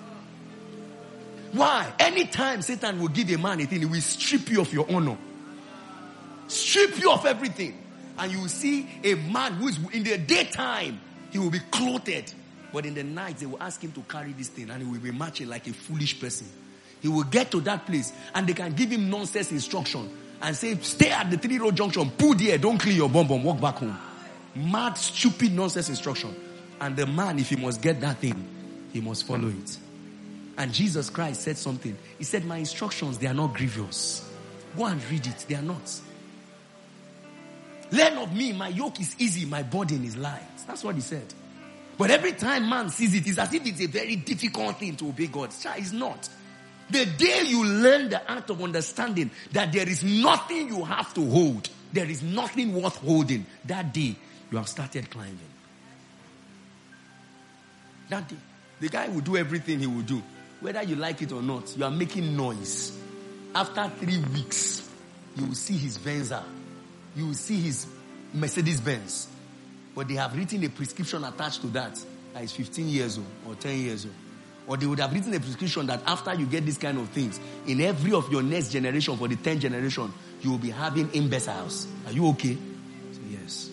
Why? Anytime Satan will give a man a thing, he will strip you of your honor. Strip you of everything. And you will see a man who is in the daytime, he will be clothed. But in the night, they will ask him to carry this thing and he will be marching like a foolish person. He will get to that place and they can give him nonsense instruction and say, stay at the three road junction, pull there, don't clean your bum bum, walk back home. Mad, stupid nonsense instruction. And the man, if he must get that thing, he must follow it. And Jesus Christ said something. He said, my instructions, they are not grievous. Go and read it. They are not. Learn of me, my yoke is easy, my burden is light. That's what he said. But every time man sees it, it's as if it's a very difficult thing to obey God. It's not. The day you learn the art of understanding that there is nothing you have to hold, there is nothing worth holding, that day you have started climbing. That day, the guy will do everything he will do. Whether you like it or not, you are making noise. After three weeks, you will see his Venza. You will see his Mercedes Benz. But they have written a prescription attached to that that is fifteen years old or ten years old. Or they would have written a prescription that after you get these kind of things, in every of your next generation, for the tenth generation, you will be having imbeciles. Are you okay? So yes.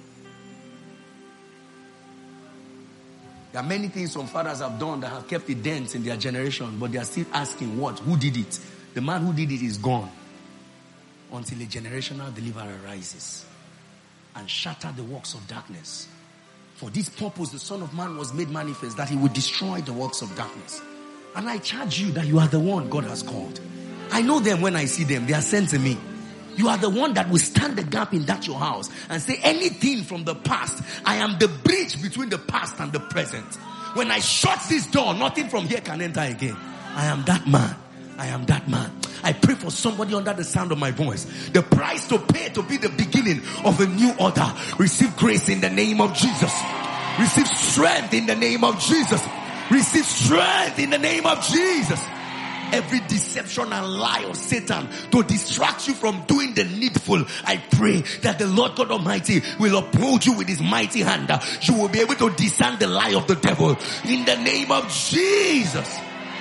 There are many things some fathers have done that have kept a dent in their generation, but they are still asking what? Who did it? The man who did it is gone. Until a generational deliverer arises. and shatter the works of darkness. For this purpose, the Son of Man was made manifest, that he would destroy the works of darkness. And I charge you that you are the one God has called. I know them when I see them. They are sent to me. You are the one that will stand the gap in that your house and say, anything from the past, I am the bridge between the past and the present. When I shut this door, nothing from here can enter again. I am that man. I am that man. I pray for somebody under the sound of my voice. The price to pay to be the beginning of a new order. Receive grace in the name of Jesus. Receive strength in the name of Jesus. Receive strength in the name of Jesus. Every deception and lie of Satan to distract you from doing the needful, I pray that the Lord God Almighty will uphold you with his mighty hand. You will be able to discern the lie of the devil in the name of Jesus.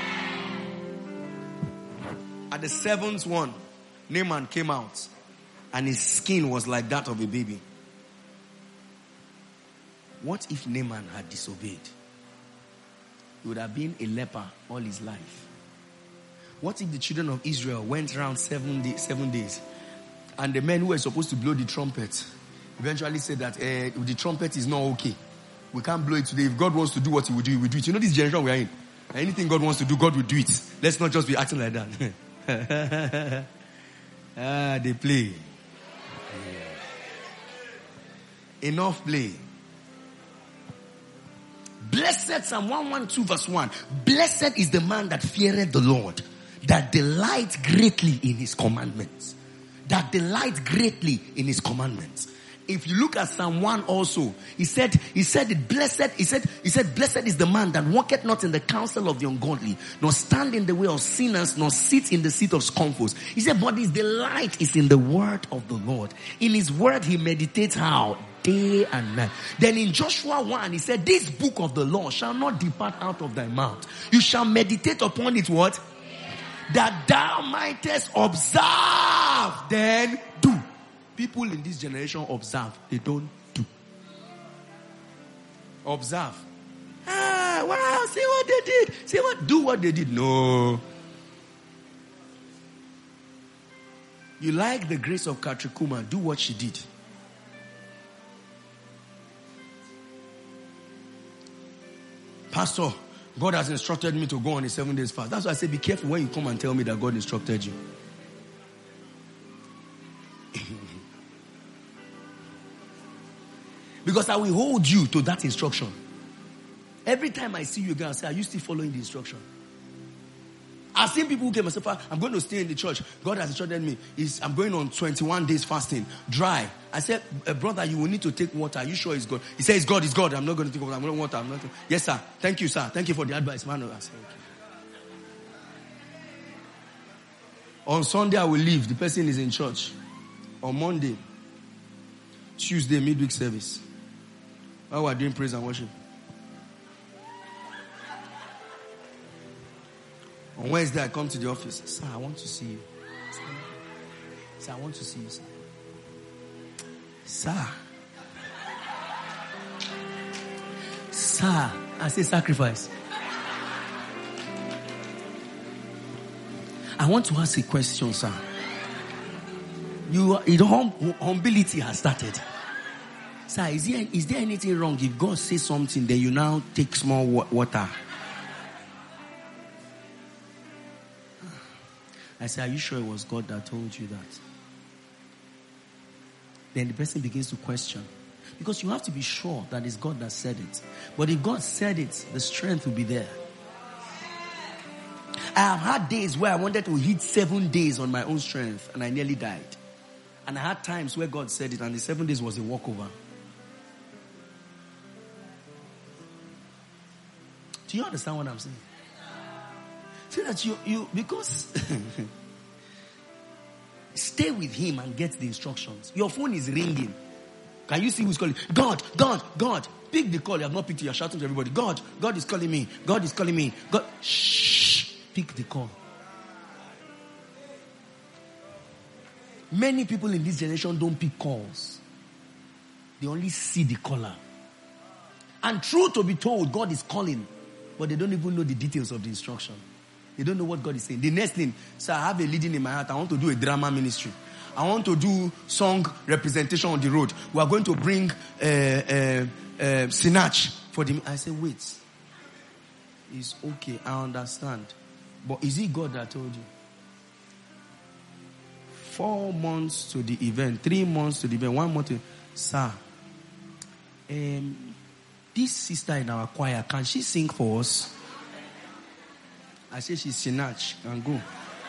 At the seventh one, Naaman came out and his skin was like that of a baby. What if Naaman had disobeyed? He would have been a leper all his life. What if the children of Israel went around seven, day, seven days and the men who were supposed to blow the trumpet eventually said that eh, the trumpet is not okay. We can't blow it today. If God wants to do what he will do, he will do it. You know this generation we are in. Anything God wants to do, God will do it. Let's not just be acting like that. ah, they play. Yeah. Enough play. Blessed, Psalm one twelve verse one. Blessed is the man that feareth the Lord, that delights greatly in his commandments. That delights greatly in his commandments. If you look at Psalm one also, he said, he said it, blessed, he said, he said, blessed is the man that walketh not in the counsel of the ungodly, nor stand in the way of sinners, nor sit in the seat of scornfuls. He said, but his delight is in the word of the Lord. In his word he meditates how? Day and night. Then in Joshua one, he said, this book of the law shall not depart out of thy mouth. You shall meditate upon it what? That thou mightest observe, then do. People in this generation observe. They don't do. Observe. Ah, wow, see what they did. See what, do what they did. No. You like the grace of Katrikuma, do what she did. Pastor, God has instructed me to go on a seven days fast. That's why I say be careful when you come and tell me that God instructed you. Because I will hold you to that instruction. Every time I see you again, I say, are you still following the instruction? I've seen people who came and say, I'm going to stay in the church. God has instructed me. Is I'm going on twenty-one days fasting, dry. I said, brother, you will need to take water. Are you sure it's God? He said, it's God, it's God. I'm not going to take water. I'm going to water. I'm not. Yes, sir. Thank you, sir. Thank you for the advice, man. I said, okay. On Sunday, I will leave. The person is in church. On Monday, Tuesday, midweek service. While we're doing praise and worship. On Wednesday, I come to the office. Sir, I want to see you. Sir, I want to see you, sir. Sir. Sir. I say sacrifice. I want to ask a question, sir. You, you hum, humility has started. Sir, is there, is there anything wrong if God says something, then you now take small water? I said, are you sure it was God that told you that? Then the person begins to question. Because you have to be sure that it's God that said it. But if God said it, the strength will be there. I have had days where I wanted to hit seven days on my own strength and I nearly died. And I had times where God said it and the seven days was a walkover. Do you understand what I'm saying? See that you, you, because stay with him and get the instructions. Your phone is ringing. Can you see who's calling? God, God, God. Pick the call. You have not picked it. You're shouting to everybody. God, God is calling me. God is calling me. God, shh. Pick the call. Many people in this generation don't pick calls. They only see the caller. And true to be told, God is calling. But they don't even know the details of the instruction. They don't know what God is saying. The next thing, sir, I have a leading in my heart. I want to do a drama ministry. I want to do song representation on the road. We are going to bring uh, uh, uh, Sinach for the... I said, wait. It's okay, I understand. But is it God that told you? Four months to the event, three months to the event, one month to... Sir, um, this sister in our choir, can she sing for us? I say she's Sinach, can go.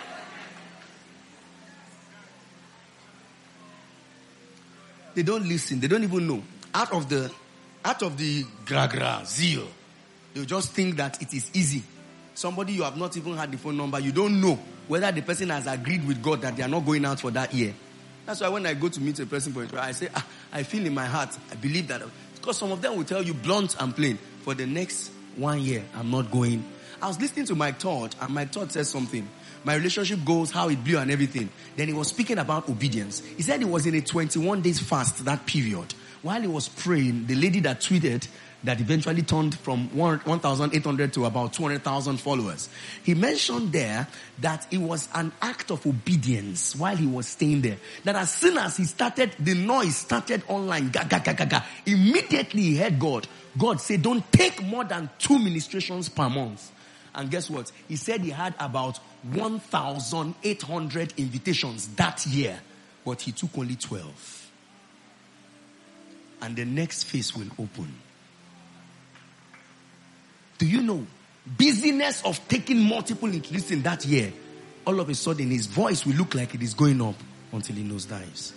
They don't listen. They don't even know. Out of the, out of the gra gra zeal, they just think that it is easy. Somebody you have not even had the phone number, you don't know whether the person has agreed with God that they are not going out for that year. That's why when I go to meet a person for it, I say, ah, I feel in my heart, I believe that. Because some of them will tell you blunt and plain, for the next one year, I'm not going. I was listening to Mike Todd, and Mike Todd said something. My relationship goals, how it blew and everything. Then he was speaking about obedience. He said he was in a twenty-one days fast that period. While he was praying, the lady that tweeted that eventually turned from one thousand eight hundred to about two hundred thousand followers. He mentioned there that it was an act of obedience while he was staying there. That as soon as he started, the noise started online. Ga, ga, ga, ga, ga. Immediately he heard God. God said, don't take more than two ministrations per month. And guess what? He said he had about one thousand eight hundred invitations that year. But he took only twelve. And the next phase will open. Do you know? Busyness of taking multiple listen that year. All of a sudden his voice will look like it is going up until he nosedives.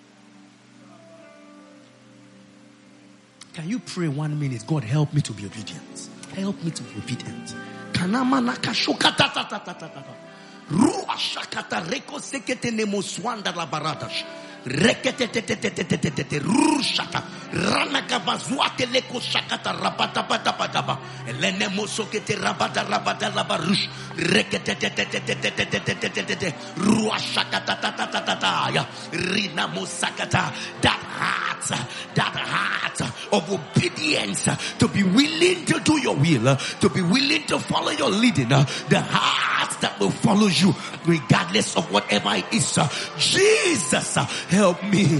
Can you pray one minute? God, help me to be obedient. Help me to be obedient. Kanamanaka shokata ta ta ta ta ta. Ruwa shakata reko sekete nemo swanda la baradash. Rekete te te te te te te te te rushaka ranaka bazuate leko shakata rabata bata bata ba elene mosokete rabata rabata la barush rekete te te te te te te te te te te te ruashaka ta ta ta ta ta ta ya rina mosakata. That heart, that heart of obedience, to be willing to do your will, to be willing to follow your leading, the heart that will follow you regardless of whatever it is. Jesus, help me.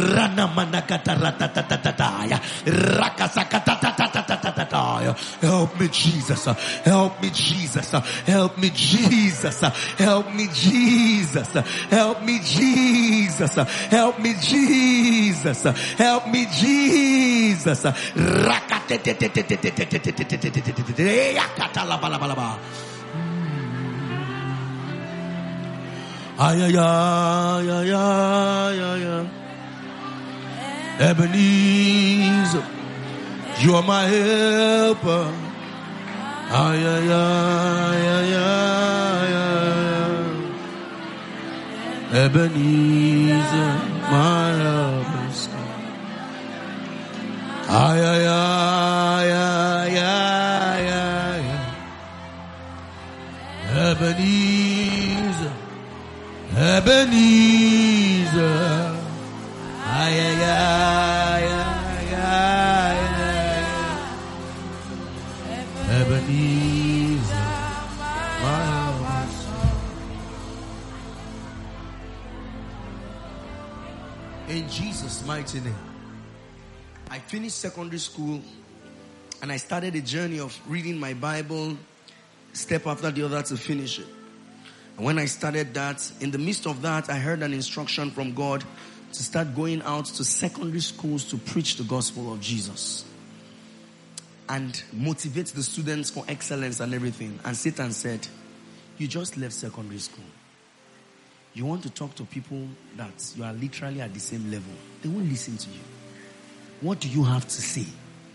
Help me, Jesus. Help me, Jesus. Help me, Jesus. Help me, Jesus. Help me, Jesus. Help me, Jesus. Help me, Jesus. Ay, ay, ay, ay, ay, ay, ay. Ebenezer, you are my helper. Ay, ay, ay, ay, ay, ay. Ebenezer, my helper. Ay, ay, ay, ay, ay, ay. Ebenezer. Ebenezer, ay, ay, ay, ay, ay, ay. Ebenezer, my helper. In Jesus' mighty name, I finished secondary school and I started a journey of reading my Bible step after the other to finish it. And when I started that, in the midst of that, I heard an instruction from God to start going out to secondary schools to preach the gospel of Jesus and motivate the students for excellence and everything. And Satan said, you just left secondary school. You want to talk to people that you are literally at the same level. They won't listen to you. What do you have to say?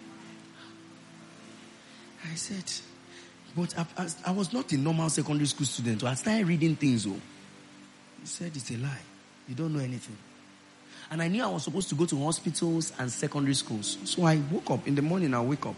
I said, but I, I, I was not a normal secondary school student. So I started reading things. Oh, he said it's a lie. You don't know anything. And I knew I was supposed to go to hospitals and secondary schools. So I woke up. In the morning, I wake up.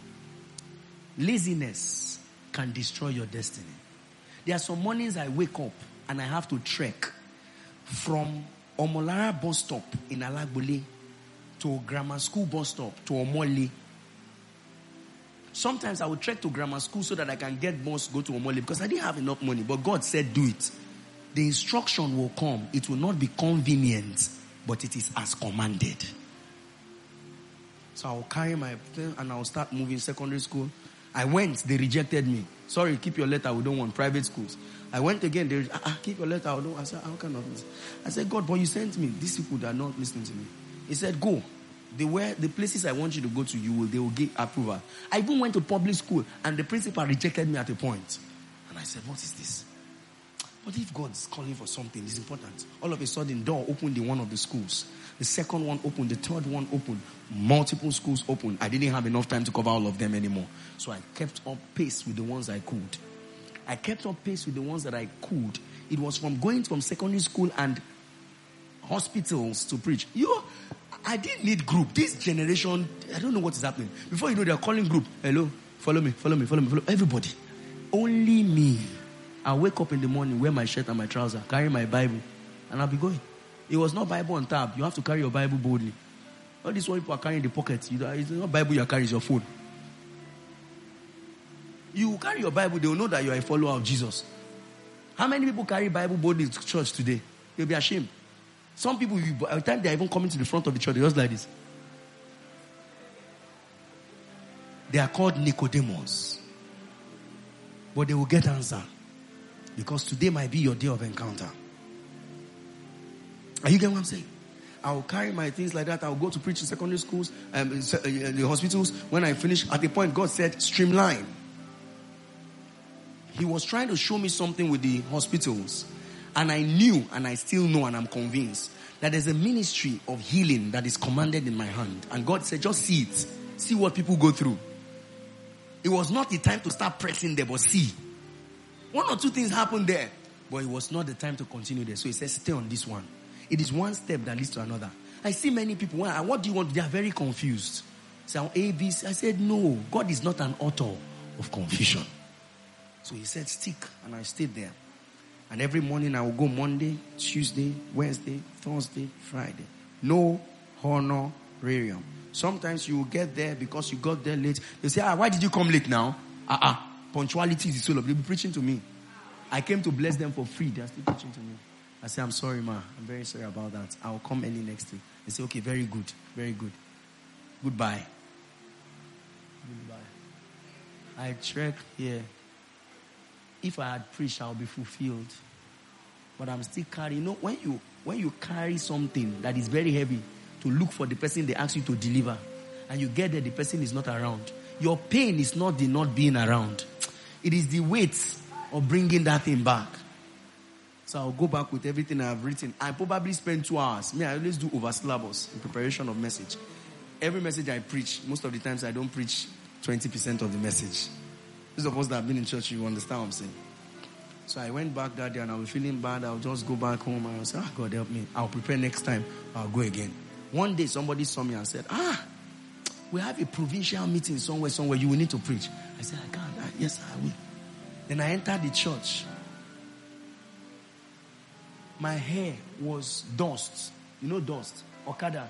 Laziness can destroy your destiny. There are some mornings I wake up and I have to trek from Omolara bus stop in Alagbole to grammar school bus stop to Omole. Sometimes I would trek to grammar school so that I can get bus, go to Omole, because I didn't have enough money. But God said, do it. the instruction will come. It will not be convenient, but it is as commanded. So I'll carry my thing and I'll start moving secondary school. I went, they rejected me. Sorry, keep your letter, we don't want private schools. I went again, they ah, ah, keep your letter, I don't. I said, how can I? I said, God, but you sent me. These people that are not listening to me. He said, go. They were the places I want you to go to, you will, they will give approval. I even went to public school and the principal rejected me at a point. And I said, what is this? But if God is calling for something, it's important. All of a sudden, door opened in one of the schools. The second one opened. The third one opened. Multiple schools opened. I didn't have enough time to cover all of them anymore. So I kept up pace with the ones I could. I kept up pace with the ones that I could. It was from going from secondary school and hospitals to preach. You, I didn't need group. This generation, I don't know what is happening. Before you know, they're calling group. Hello, follow me, follow me, follow me, follow everybody. Only me. I wake up in the morning, wear my shirt and my trouser, carry my Bible, and I'll be going. It was not Bible on tab. You have to carry your Bible boldly. All this one people are carrying in the pocket. You know, it's not Bible you are carrying, it's your phone. You carry your Bible, they will know that you are a follower of Jesus. How many people carry Bible boldly to church today? They'll be ashamed. Some people, by the time they are even coming to the front of the church, they're just like this. They are called Nicodemus. But they will get answer. Because today might be your day of encounter. Are you getting what I'm saying? I will carry my things like that. I will go to preach in secondary schools, um, in the hospitals. When I finish, at the point, God said, streamline. He was trying to show me something with the hospitals. And I knew, and I still know, and I'm convinced, that there's a ministry of healing that is commanded in my hand. And God said, just see it. See what people go through. It was not the time to start pressing there, but see. One or two things happened there. But it was not the time to continue there. So he said, stay on this one. It is one step that leads to another. I see many people, when, what do you want? They are very confused. So A, B, C. I said, no. God is not an author of confusion. So he said, stick. And I stayed there. And every morning I will go Monday, Tuesday, Wednesday, Thursday, Friday. No honorarium. Sometimes you will get there because you got there late. They say, ah, why did you come late now? Ah, uh-uh. Punctuality is the soul of. They'll be preaching to me. I came to bless them for free. They're still preaching to me. I say, I'm sorry, ma. I'm very sorry about that. I'll come early next week. They say, okay, very good. Very good. Goodbye. Goodbye. I trek here. If I had preached, I'll be fulfilled. But I'm still carrying. You know, when you when you carry something that is very heavy to look for the person they ask you to deliver, and you get there, the person is not around. Your pain is not the not being around. It is the weight of bringing that thing back. So I'll go back with everything I've written. I probably spend two hours. Me, I always do over syllabus in preparation of message. Every message I preach, most of the times I don't preach twenty percent of the message. Those of us that have been in church, you understand what I'm saying. So I went back that day and I was feeling bad. I'll just go back home and I'll say, ah, God help me. I'll prepare next time. I'll go again. One day somebody saw me and said, ah, we have a provincial meeting somewhere, somewhere. You will need to preach. I said, I can't. I, yes, I will. Then I entered the church. My hair was dust. You know dust? Okada.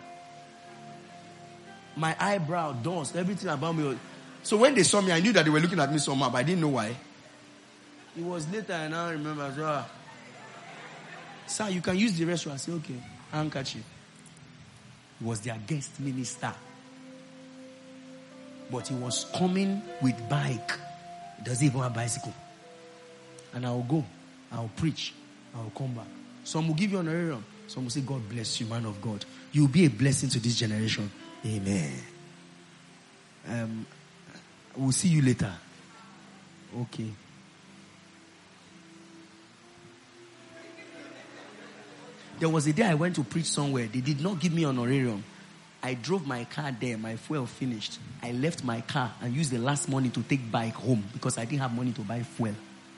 My eyebrow, dust. Everything about me was... So when they saw me, I knew that they were looking at me somehow, but I didn't know why. It was later, and I remember, I said, ah, sir, you can use the restroom. I said, okay, handkerchief. He was their guest minister. But he was coming with bike. He doesn't even have bicycle. And I'll go. I'll preach. I'll come back. Some will give you honorarium. Some will say, God bless you, man of God. You'll be a blessing to this generation. Amen. Um, we'll see you later. Okay. There was a day I went to preach somewhere. They did not give me honorarium. I drove my car there. My fuel finished. I left my car and used the last money to take bike home because I didn't have money to buy fuel.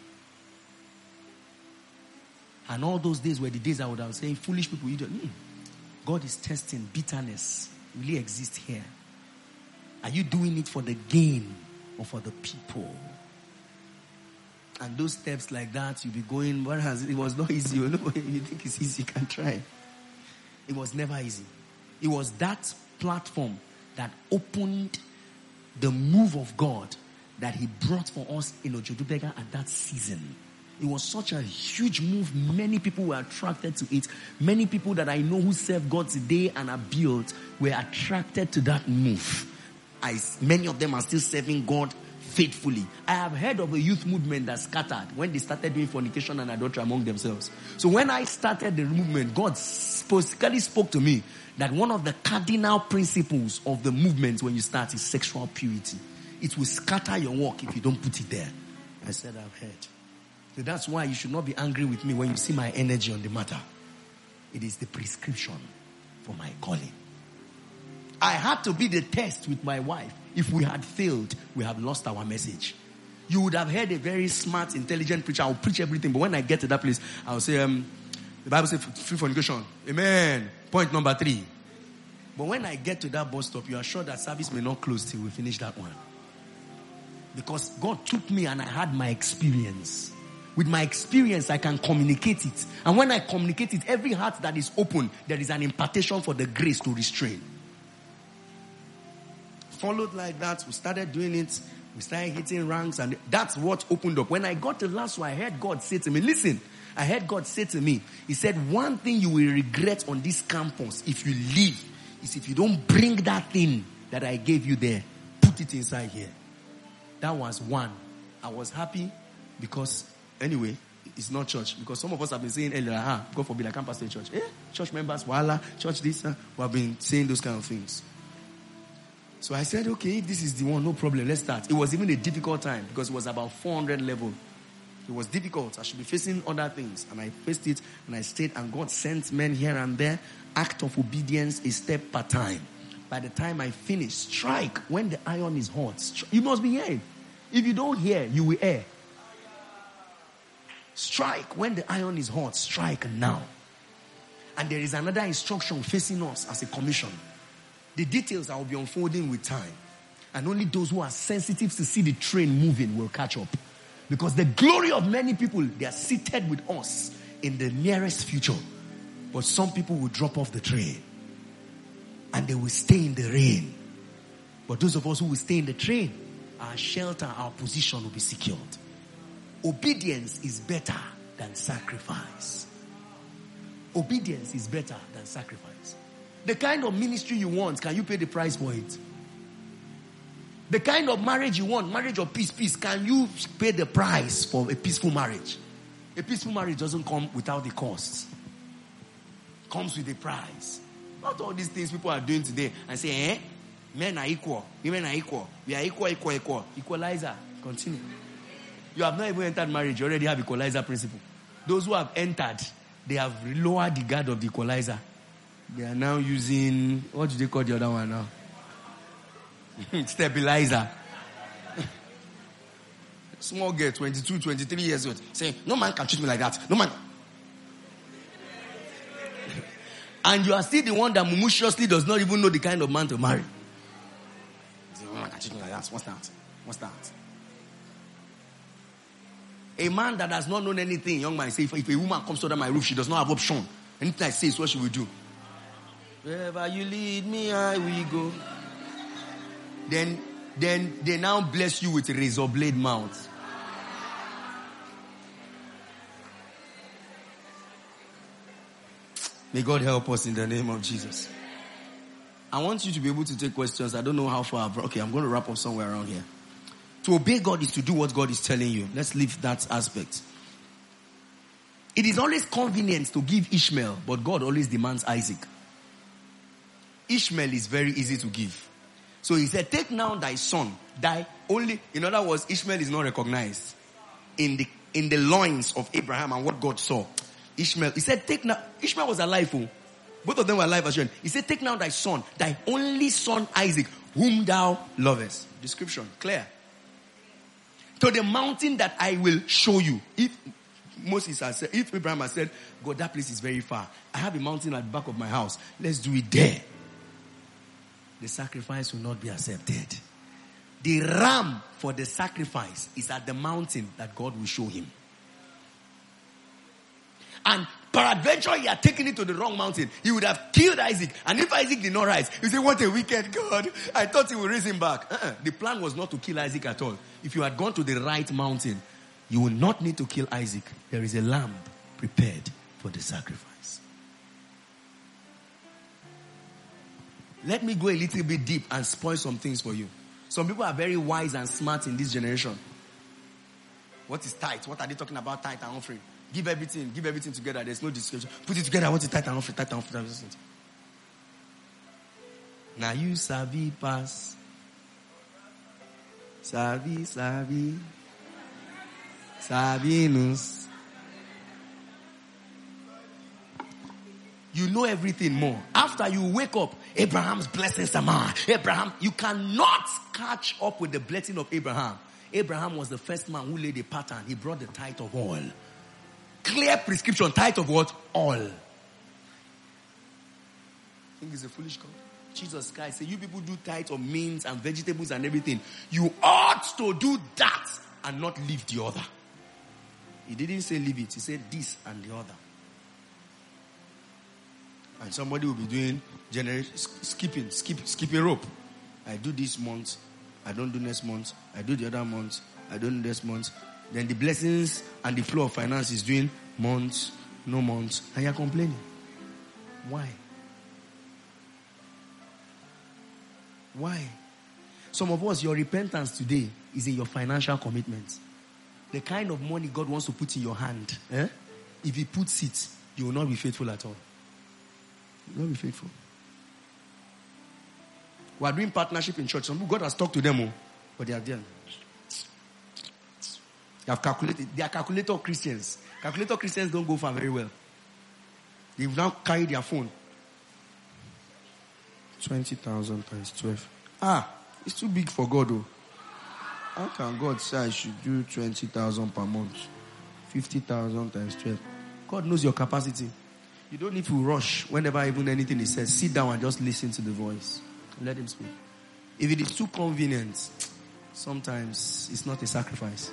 And all those days were the days I would have said, foolish people, you don't, mm, God is testing bitterness. Really exist here. Are you doing it for the gain or for the people? And those steps like that, you'll be going, what has it? It was not easy. You know, you think it's easy, you can try. It was never easy. It was that platform that opened the move of God that he brought for us in Ojudu Berger at that season. It was such a huge move. Many people were attracted to it. Many people that I know who serve God today and are built were attracted to that move. I, many of them are still serving God faithfully. I have heard of a youth movement that scattered when they started doing fornication and adultery among themselves. So when I started the movement, God specifically spoke to me that one of the cardinal principles of the movement when you start is sexual purity. It will scatter your work if you don't put it there. I said, I've heard. So that's why you should not be angry with me when you see my energy on the matter. It is the prescription for my calling. I had to be the test with my wife. If we had failed, we have lost our message. You would have heard a very smart, intelligent preacher. I'll preach everything. But when I get to that place, I'll say, um, the Bible says free fornication. Amen. Point number three. But when I get to that bus stop, you are sure that service may not close till we finish that one. Because God took me and I had my experience. With my experience, I can communicate it. And when I communicate it, every heart that is open, there is an impartation for the grace to restrain. Followed like that. We started doing it. We started hitting ranks. And that's what opened up. When I got to last one, I heard God say to me, listen, I heard God say to me, he said, one thing you will regret on this campus if you leave is if you don't bring that thing that I gave you there, put it inside here. That was one. I was happy because, anyway, it's not church. Because some of us have been saying earlier, ah, God forbid, I can't pastor a church. Eh? Church members, voila, church this, uh, we have been saying those kind of things. So I said, okay, if this is the one, no problem, let's start. It was even a difficult time because it was about four hundred level. It was difficult. I should be facing other things. And I faced it and I stayed, and God sent men here and there. Act of obedience, a step per time. By the time I finish, strike when the iron is hot. You must be hearing. If you don't hear, you will err. Strike when the iron is hot. Strike now. And there is another instruction facing us as a commission. The details I will be unfolding with time. And only those who are sensitive to see the train moving will catch up. Because the glory of many people, they are seated with us in the nearest future. But some people will drop off the train. And they will stay in the rain. But those of us who will stay in the train, our shelter, our position will be secured. Obedience is better than sacrifice. Obedience is better than sacrifice. The kind of ministry you want, can you pay the price for it? The kind of marriage you want, marriage of peace, peace, can you pay the price for a peaceful marriage? A peaceful marriage doesn't come without the cost. It comes with a price. Not all these things people are doing today and say, eh, men are equal, women are equal, we are equal, equal, equal. Equalizer. Continue. You have not even entered marriage, you already have equalizer principle. Those who have entered, they have lowered the guard of the equalizer. They are now using, what do they call the other one now? Stabilizer. Small girl, twenty-two, twenty-three years old, saying, no man can treat me like that. No man. And you are still the one that maliciously does not even know the kind of man to marry. No man can treat me like that. What's that? What's that? A man that has not known anything, young man, say, if, if a woman comes under my roof, she does not have option. Anything I say is what she will do. Wherever you lead me, I will go. Then, then they now bless you with a razor blade mouth. May God help us in the name of Jesus. I want you to be able to take questions. I don't know how far I've... Okay, I'm going to wrap up somewhere around here. To obey God is to do what God is telling you. Let's leave that aspect. It is always convenient to give Ishmael, but God always demands Isaac. Ishmael is very easy to give. So he said, take now thy son, thy only... In other words, Ishmael is not recognized in the in the loins of Abraham and what God saw. Ishmael, he said, take now... Ishmael was alive. Oh. Both of them were alive as well. He said, take now thy son, thy only son Isaac, whom thou lovest. Description, clear. To the mountain that I will show you. If Moses has said, if Abraham has said, God, that place is very far. I have a mountain at the back of my house. Let's do it there. The sacrifice will not be accepted. The ram for the sacrifice is at the mountain that God will show him. And peradventure he had taken it to the wrong mountain. He would have killed Isaac. And if Isaac did not rise, he said, what a wicked God. I thought he would raise him back. Uh-uh. The plan was not to kill Isaac at all. If you had gone to the right mountain, You will not need to kill Isaac. There is a lamb prepared for the sacrifice. Let me go a little bit deep and spoil some things for you. Some people are very wise and smart in this generation. What is tithe? What are they talking about, tithe and offering? Give everything, give everything together. There's no discussion. Put it together. What is tithe and offering? Tithe and offering. Now you sabi pass. Sabi, sabi. Sabinus. You know everything more. After you wake up, Abraham's blessings are mine. Abraham, you cannot catch up with the blessing of Abraham. Abraham was the first man who laid a pattern. He brought the tithe of oil. Clear prescription, tithe of what? Oil. I think it's a foolish God. Jesus Christ said, you people do tithe of meats and vegetables and everything. You ought to do that and not leave the other. He didn't say leave it. He said this and the other. And somebody will be doing generation skipping, skip, skipping rope. I do this month. I don't do next month. I do the other month. I don't do this month. Then the blessings and the flow of finance is doing months, no months. And you're complaining. Why? Why? Some of us, your repentance today is in your financial commitment. The kind of money God wants to put in your hand. Eh? If He puts it, you will not be faithful at all. You will not be faithful. We are doing partnership in church. Some people, God has talked to them, oh, but they are there. They have calculated. They are calculator Christians. Calculator Christians don't go far very well. They've now carried their phone. twenty thousand times twelve. Ah, it's too big for God, though. How can God say I should do twenty thousand per month? fifty thousand times twelve. God knows your capacity. You don't need to rush whenever even anything He says. Sit down and just listen to the voice. Let Him speak. If it is too convenient, sometimes it's not a sacrifice.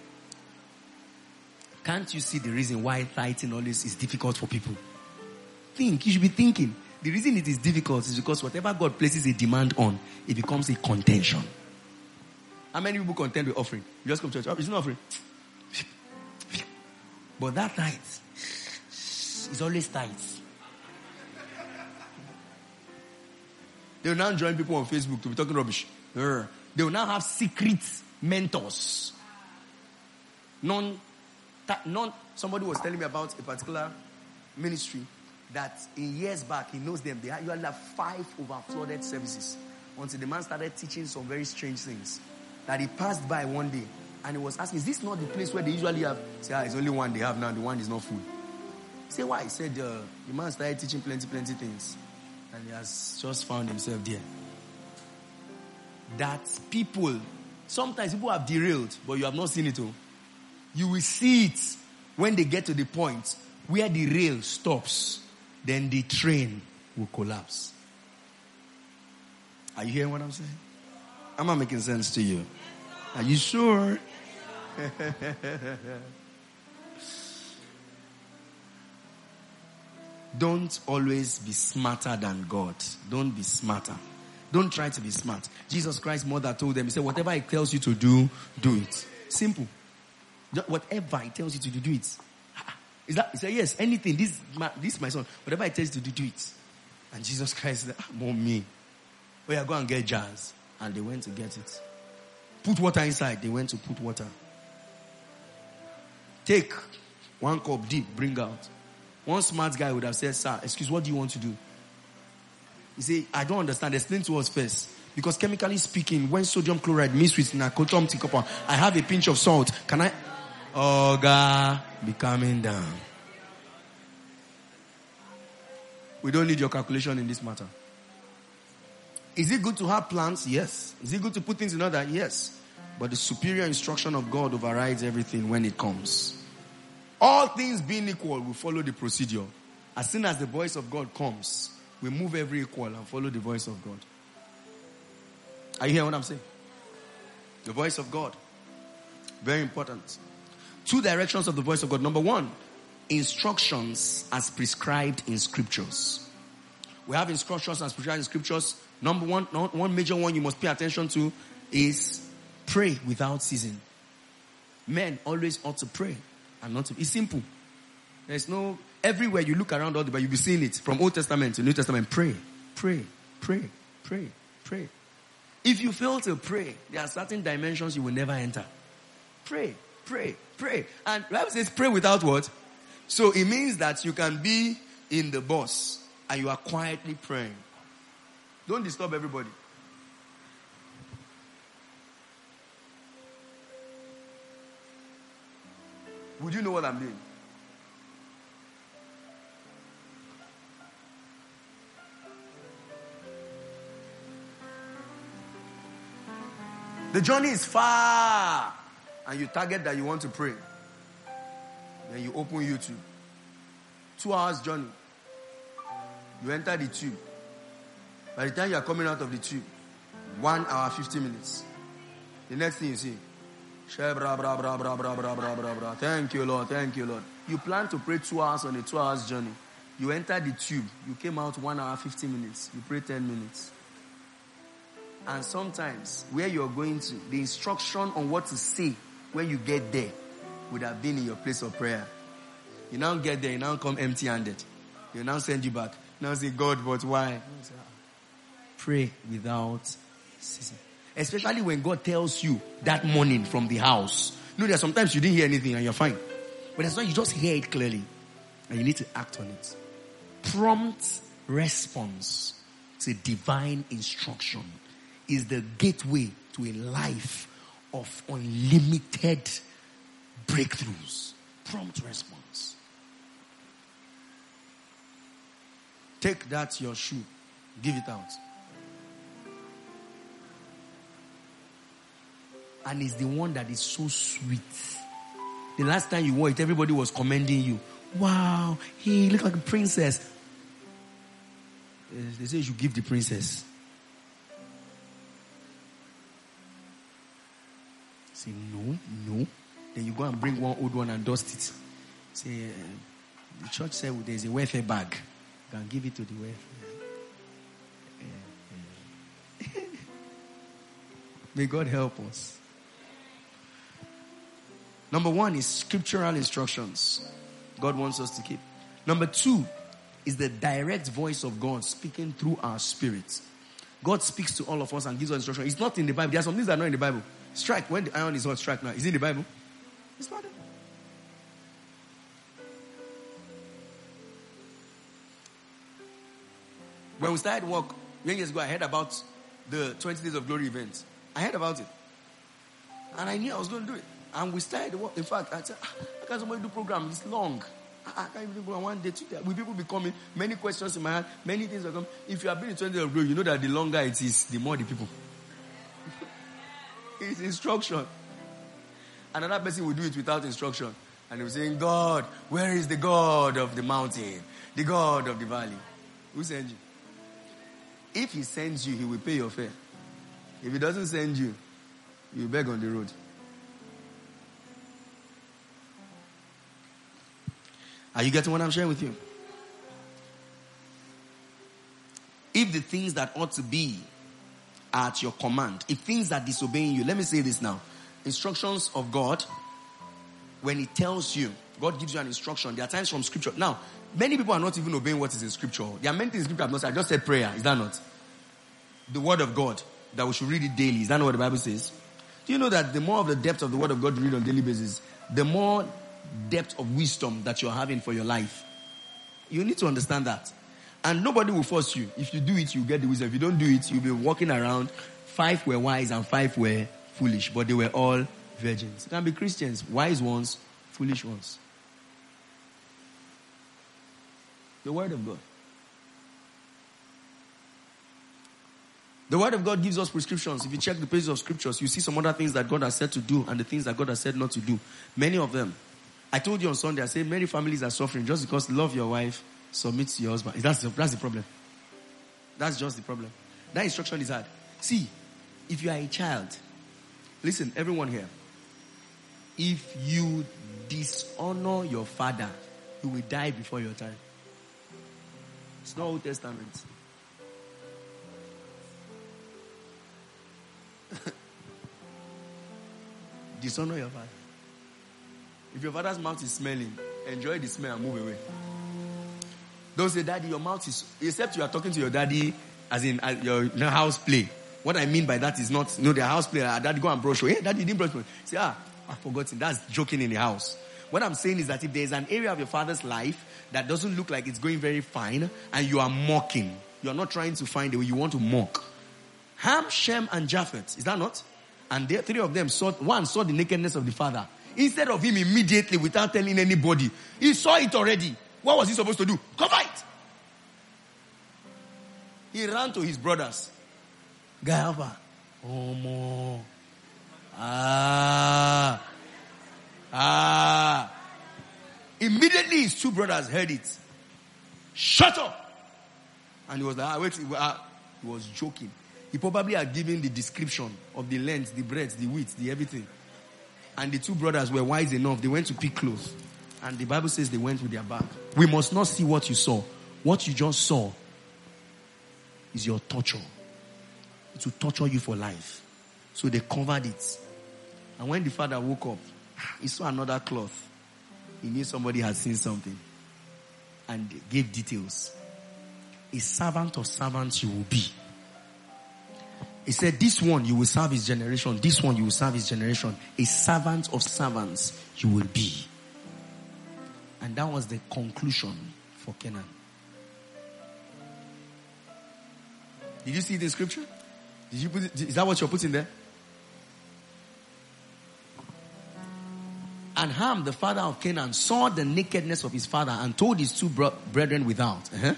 Can't you see the reason why tithing always is difficult for people? Think. You should be thinking. The reason it is difficult is because whatever God places a demand on, it becomes a contention. How many people contend with offering? You just come to church. Oh, it's not offering. But that tithe is always tithe. They will now join people on Facebook to be talking rubbish. They will now have secret mentors. Non, non, somebody was telling me about a particular ministry that in years back, he knows them. They usually have five overflooded services until the man started teaching some very strange things. That he passed by one day and he was asking, is this not the place where they usually have? He said, ah, it's only one they have now. The one is not full. He said, why? He said, uh, the man started teaching plenty, plenty things. And he has just found himself there. That people, sometimes people have derailed, but you have not seen it all. You will see it when they get to the point where the rail stops. Then the train will collapse. Are you hearing what I'm saying? Am I making sense to you? Are you sure? Don't always be smarter than God. Don't be smarter. Don't try to be smart. Jesus Christ's mother told them, He said, whatever He tells you to do, do it. Simple. Whatever He tells you to do, do it. Is that? He said, yes, anything. This, my, this my son. Whatever He tells you to do, do it. And Jesus Christ said, ah, mommy. Oh yeah, go and get jars. And they went to get it. Put water inside. They went to put water. Take one cup deep, bring out. One smart guy would have said, sir, excuse, what do you want to do? He said, I don't understand. Explain to us first. Because chemically speaking, when sodium chloride mixed with nacotum copper, I have a pinch of salt. Can I? Oh, God, be calming down. We don't need your calculation in this matter. Is it good to have plans? Yes. Is it good to put things in order? Yes. But the superior instruction of God overrides everything when it comes. All things being equal, we follow the procedure. As soon as the voice of God comes, we move every equal and follow the voice of God. Are you hearing what I'm saying? The voice of God. Very important. Two directions of the voice of God. Number one, instructions as prescribed in scriptures. We have instructions as prescribed in scriptures. Number one, one major one you must pay attention to is pray without ceasing. Men always ought to pray and not to. It's simple. There's no, everywhere you look around all the, but you'll be seeing it from Old Testament to New Testament. Pray, pray, pray, pray, pray. If you fail to pray, there are certain dimensions you will never enter. Pray, pray, pray. And the Bible says pray without what? So it means that you can be in the bus and you are quietly praying. Don't disturb everybody. Would you know what I'm doing? The journey is far and you target that you want to pray. Then you open YouTube. Two hours journey. You enter the tube. By the time you are coming out of the tube, one hour, fifty minutes. The next thing you see, thank you, Lord, thank you, Lord. You plan to pray two hours on a two hours journey. You enter the tube. You came out one hour, fifty minutes. You pray ten minutes. And sometimes, where you're going to, the instruction on what to say when you get there would have been in your place of prayer. You now get there, you now come empty-handed. You now send you back. Now say, God, but why? Pray without ceasing. Especially when God tells you that morning from the house. You know, there are sometimes you didn't hear anything and you're fine. But that's why you just hear it clearly. And you need to act on it. Prompt response to divine instruction is the gateway to a life of unlimited breakthroughs. Prompt response. Take that, your shoe. Give it out. And it's the one that is so sweet. The last time you wore it, everybody was commending you. Wow, he looked like a princess. They say you should give the princess. Say, no, no. Then you go and bring one old one and dust it. Say, uh, the church said well, there's a welfare bag. You can give it to the welfare. Uh, uh. May God help us. Number one is scriptural instructions God wants us to keep. Number two is the direct voice of God speaking through our spirits. God speaks to all of us and gives us instruction. It's not in the Bible. There are some things that are not in the Bible. Strike. When the iron is hot, strike now. Is it in the Bible? It's not. When we started work, many years ago, I heard about the twenty Days of Glory event. I heard about it. And I knew I was going to do it. And we started the work. In fact, I said, ah, how can somebody do program? It's long. I can't even do program one day, two days. Will people be coming? Many questions in my hand. Many things are coming. If you have been in twenty Days of Glory, you know that the longer it is, the more the people. It's instruction. Another person will do it without instruction. And they will say, God, where is the God of the mountain? The God of the valley? Who sent you? If he sends you, he will pay your fare. If he doesn't send you, you will beg on the road. Are you getting what I'm sharing with you? If the things that ought to be are at your command, if things are disobeying you, let me say this now. Instructions of God, when he tells you, God gives you an instruction. There are times from scripture. Now, many people are not even obeying what is in scripture. There are many things in scripture I've not said. I just said prayer. Is that not? The word of God, that we should read it daily. Is that not what the Bible says? Do you know that the more of the depth of the word of God you read on a daily basis, the more depth of wisdom that you're having for your life? You need to understand that. And nobody will force you. If you do it, you get the wisdom. If you don't do it, you'll be walking around. Five were wise and five were foolish, but they were all virgins. It can be Christians, wise ones, foolish ones. The word of God. The word of God gives us prescriptions. If you check the pages of scriptures, you see some other things that God has said to do and the things that God has said not to do. Many of them. I told you on Sunday, I said many families are suffering just because love your wife, submit to your husband. That's the, that's the problem. That's just the problem. That instruction is hard. See, if you are a child, listen, everyone here. If you dishonor your father, you will die before your time. It's not Old Testament. Dishonor your father. If your father's mouth is smelling, enjoy the smell and move away. Don't say, Daddy, your mouth is... Except you are talking to your daddy as in uh, your you know, house play. What I mean by that is not, you know, the house play. Uh, Daddy, go and brush. Hey, Daddy, didn't brush. Say, ah, I've forgotten. That's joking in the house. What I'm saying is that if there's an area of your father's life that doesn't look like it's going very fine and you are mocking, you are not trying to find a way, you want to mock. Ham, Shem, and Japheth. Is that not? And the three of them saw, one saw the nakedness of the father. Instead of him immediately, without telling anybody, he saw it already. What was he supposed to do? Cover it. He ran to his brothers. Gayaba. Omo. Ah. Ah. Immediately his two brothers heard it. Shut up. And he was like, ah, wait, ah. He was joking. He probably had given the description of the length, the breadth, the width, the everything. And the two brothers were wise enough. They went to pick clothes. And the Bible says they went with their bag. We must not see what you saw. What you just saw is your torture. It will torture you for life. So they covered it. And when the father woke up, he saw another cloth. He knew somebody had seen something. And gave details. A servant of servants you will be. He said, this one you will serve his generation. This one you will serve his generation. A servant of servants you will be. And that was the conclusion for Canaan. Did you see it in scripture? Did you put it, is that what you're putting there? And Ham, the father of Canaan, saw the nakedness of his father and told his two bro- brethren without. Uh-huh.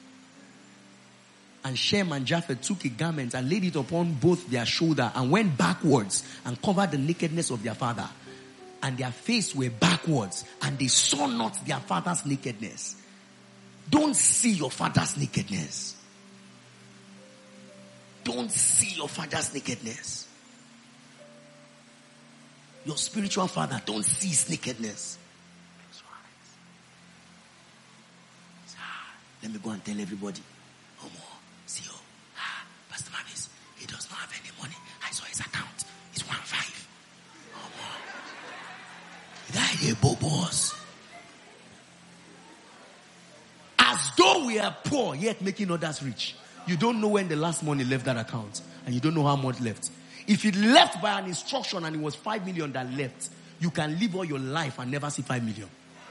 And Shem and Japheth took a garment and laid it upon both their shoulder and went backwards and covered the nakedness of their father. And their face were backwards and they saw not their father's nakedness. Don't see your father's nakedness. Don't see your father's nakedness. Your spiritual father, don't see his nakedness. Let me go and tell everybody. Oh, more. See, oh, ah, Pastor Mavis, he does not have any money. I saw his account. It's one five. Oh, more. That is bobos. As though we are poor, yet making others rich. You don't know when the last money left that account. And you don't know how much left. If it left by an instruction and it was five million that left, you can live all your life and never see five million.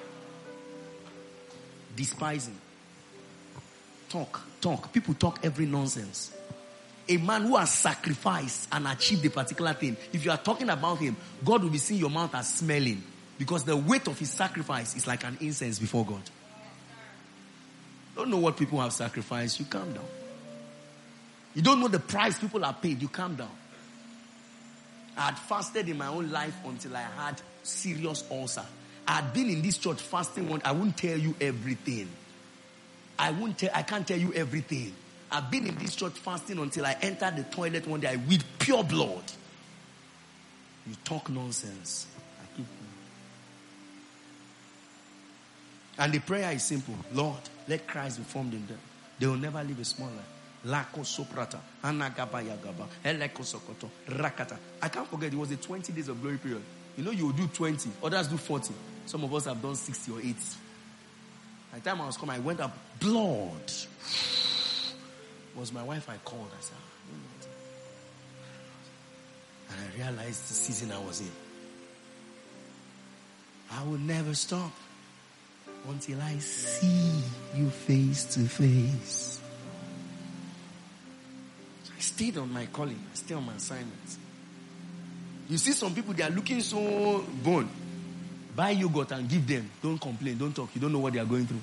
Despising. Talk, talk. People talk every nonsense. A man who has sacrificed and achieved a particular thing, if you are talking about him, God will be seeing your mouth as smelling. Because the weight of his sacrifice is like an incense before God. Don't know what people have sacrificed, you calm down. You don't know the price people have paid, you calm down. I had fasted in my own life until I had serious ulcer. I had been in this church fasting one. I won't tell you everything. I won't tell. I can't tell you everything. I've been in this church fasting until I entered the toilet one day. I with pure blood. You talk nonsense. I keep. And the prayer is simple. Lord, let Christ be formed in them. They will never live a small life. Lako soprata, anagaba yagaba, eleko sokoto, rakata. I can't forget, it was a twenty days of glory period. You know, you will do twenty, others do forty. Some of us have done sixty or eighty. By the time I was coming, I went up, blood. It was my wife I called. I said, and I realized the season I was in. I will never stop until I see you face to face. I stayed on my calling. I stayed on my assignment. You see some people, they are looking so bone. Buy yogurt and give them. Don't complain. Don't talk. You don't know what they are going through.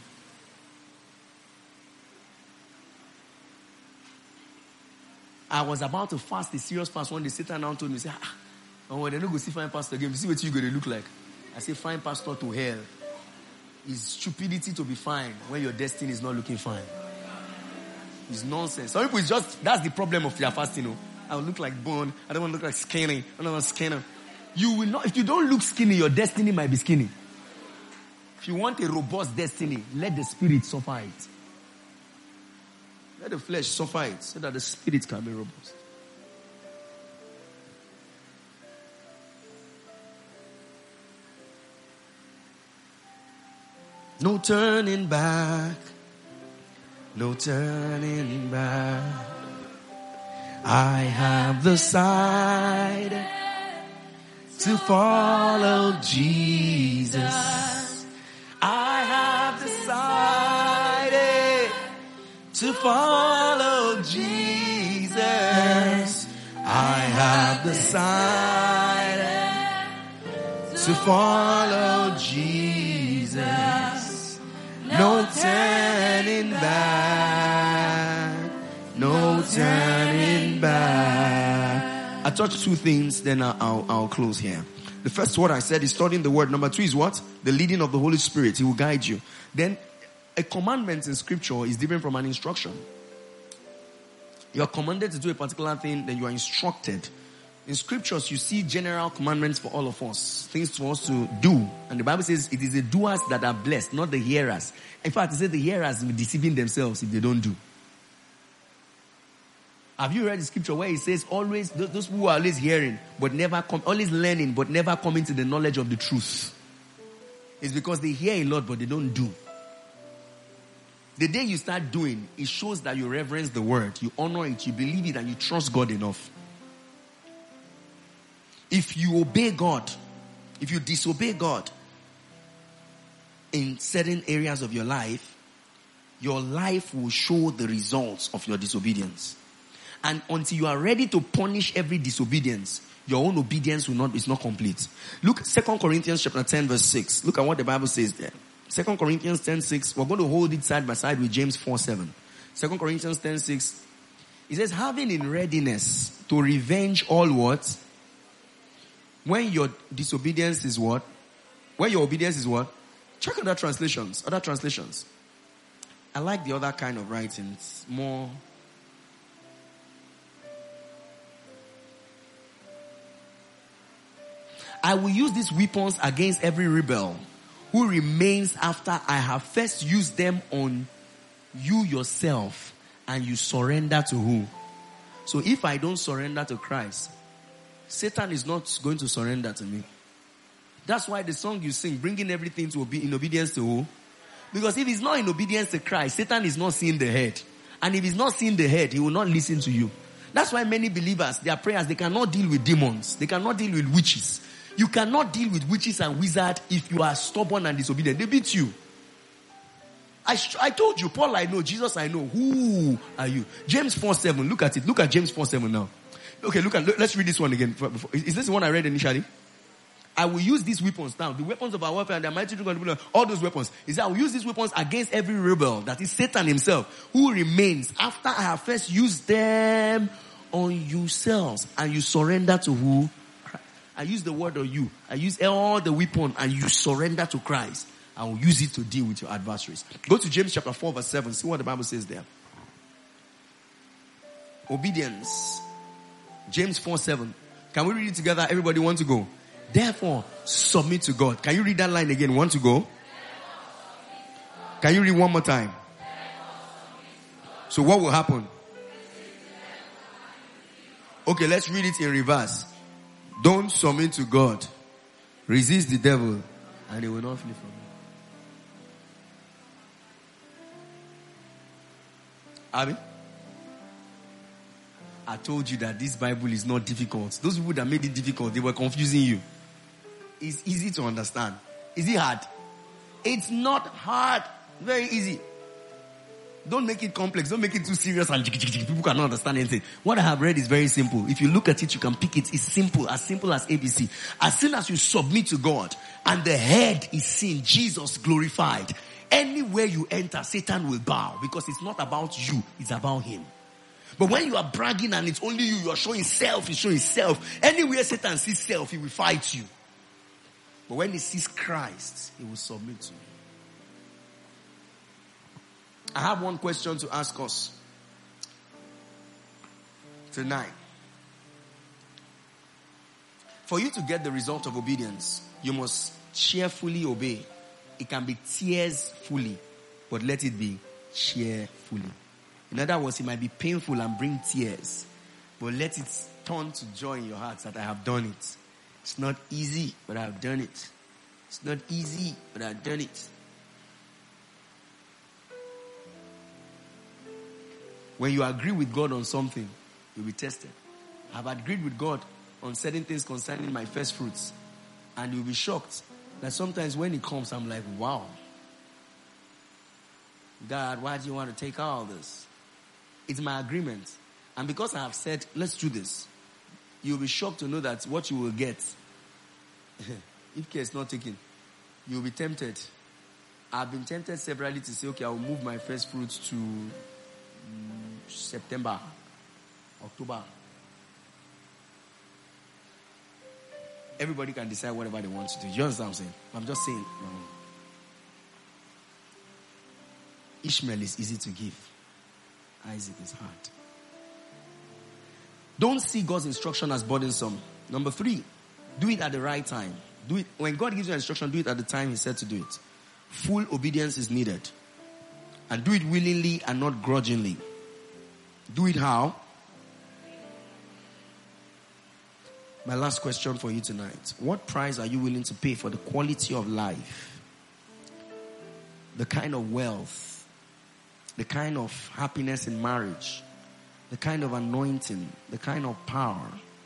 I was about to fast a serious fast one day. Satan now told me, say, ah, oh, they're not going to see fine pastor again. You see what you're going to look like. I say, fine pastor to hell. It's stupidity to be fine when your destiny is not looking fine. It's nonsense. Some people, it's just, that's the problem of their fasting. You know? I will look like bone. I don't want to look like skinny. I don't want skinny. You will not, if you don't look skinny, your destiny might be skinny. If you want a robust destiny, let the spirit suffer it. Let the flesh suffer it so that the spirit can be robust. No turning back. No turning back. I have decided to follow Jesus. I have decided to follow Jesus. I have decided to follow Jesus. No turning back. No turning back. I touched two things, then I'll, I'll, I'll close here. The first word I said is studying the word. Number two is what? The leading of the Holy Spirit. He will guide you. Then a commandment in scripture is different from an instruction. You are commanded to do a particular thing, then you are instructed. In scriptures, you see general commandments for all of us. Things for us to do. And the Bible says it is the doers that are blessed, not the hearers. In fact, it says the hearers will be deceiving themselves if they don't do. Have you read the scripture where it says always, those who are always hearing, but never come, always learning, but never coming to the knowledge of the truth? It's because they hear a lot, but they don't do. The day you start doing, it shows that you reverence the word, you honor it, you believe it, and you trust God enough. If you obey God, if you disobey God in certain areas of your life, your life will show the results of your disobedience. And until you are ready to punish every disobedience, your own obedience will not, is not complete. Look, Second Corinthians chapter ten verse six. Look at what the Bible says there. Second Corinthians ten six. We're going to hold it side by side with James four seven. Second Corinthians ten six. It says, having in readiness to revenge all what? When your disobedience is what? When your obedience is what? Check other translations. Other translations. I like the other kind of writing. It's more... I will use these weapons against every rebel who remains after I have first used them on you yourself, and you surrender to who? So if I don't surrender to Christ, Satan is not going to surrender to me. That's why the song you sing, bringing everything to be in obedience to who? Because if he's not in obedience to Christ, Satan is not seeing the head. And if he's not seeing the head, he will not listen to you. That's why many believers, their prayers, they cannot deal with demons. They cannot deal with witches. You cannot deal with witches and wizards if you are stubborn and disobedient. They beat you. I, I told you, Paul I know, Jesus I know. Who are you? James four seven. Look at it. Look at James four seven now. Okay, look at, let's read this one again. Is this the one I read initially? I will use these weapons now. The weapons of our warfare and the mighty through God, all those weapons. He said, I will use these weapons against every rebel, that is Satan himself, who remains after I have first used them on yourselves, and you surrender to who? I use the word on you. I use all the weapon, and you surrender to Christ. I will use it to deal with your adversaries. Go to James chapter four verse seven. See what the Bible says there. Obedience. James four seven. Can we read it together? Everybody want to go? Therefore, submit to God. Can you read that line again? Want to go? Can you read one more time? So what will happen? Okay, let's read it in reverse. Don't submit to God. Resist the devil, and he will not flee from you. Abi? I told you that this Bible is not difficult. Those people that made it difficult, they were confusing you. It's easy to understand. Is it hard? It's not hard. Very easy. Don't make it complex. Don't make it too serious and people cannot understand anything. What I have read is very simple. If you look at it, you can pick it. It's simple. As simple as A B C. As soon as you submit to God and the head is seen, Jesus glorified, anywhere you enter, Satan will bow, because it's not about you. It's about him. But when you are bragging and it's only you, you are showing self, he's showing self. Anywhere Satan sees self, he will fight you. But when he sees Christ, he will submit to you. I have one question to ask us tonight. For you to get the result of obedience, you must cheerfully obey. It can be tearsfully, but let it be cheerfully. In other words, it might be painful and bring tears, but let it turn to joy in your hearts that I have done it. It's not easy, but I have done it. It's not easy, but I have done it. When you agree with God on something, you'll be tested. I've agreed with God on certain things concerning my first fruits. And you'll be shocked that sometimes when it comes, I'm like, wow. God, why do you want to take all this? It's my agreement. And because I have said, let's do this, you'll be shocked to know that what you will get, if care is not taken, you'll be tempted. I've been tempted severally to say, okay, I'll move my first fruits to um, September, October. Everybody can decide whatever they want to do. You understand what I'm saying? I'm just saying. Um, Ishmael is easy to give. Isaac is hard. Don't see God's instruction as burdensome. Number three, do it at the right time. Do it when God gives you instruction, do it at the time He said to do it. Full obedience is needed. And do it willingly and not grudgingly. Do it how? My last question for you tonight. What price are you willing to pay for the quality of life? The kind of wealth, the kind of happiness in marriage, the kind of anointing, the kind of power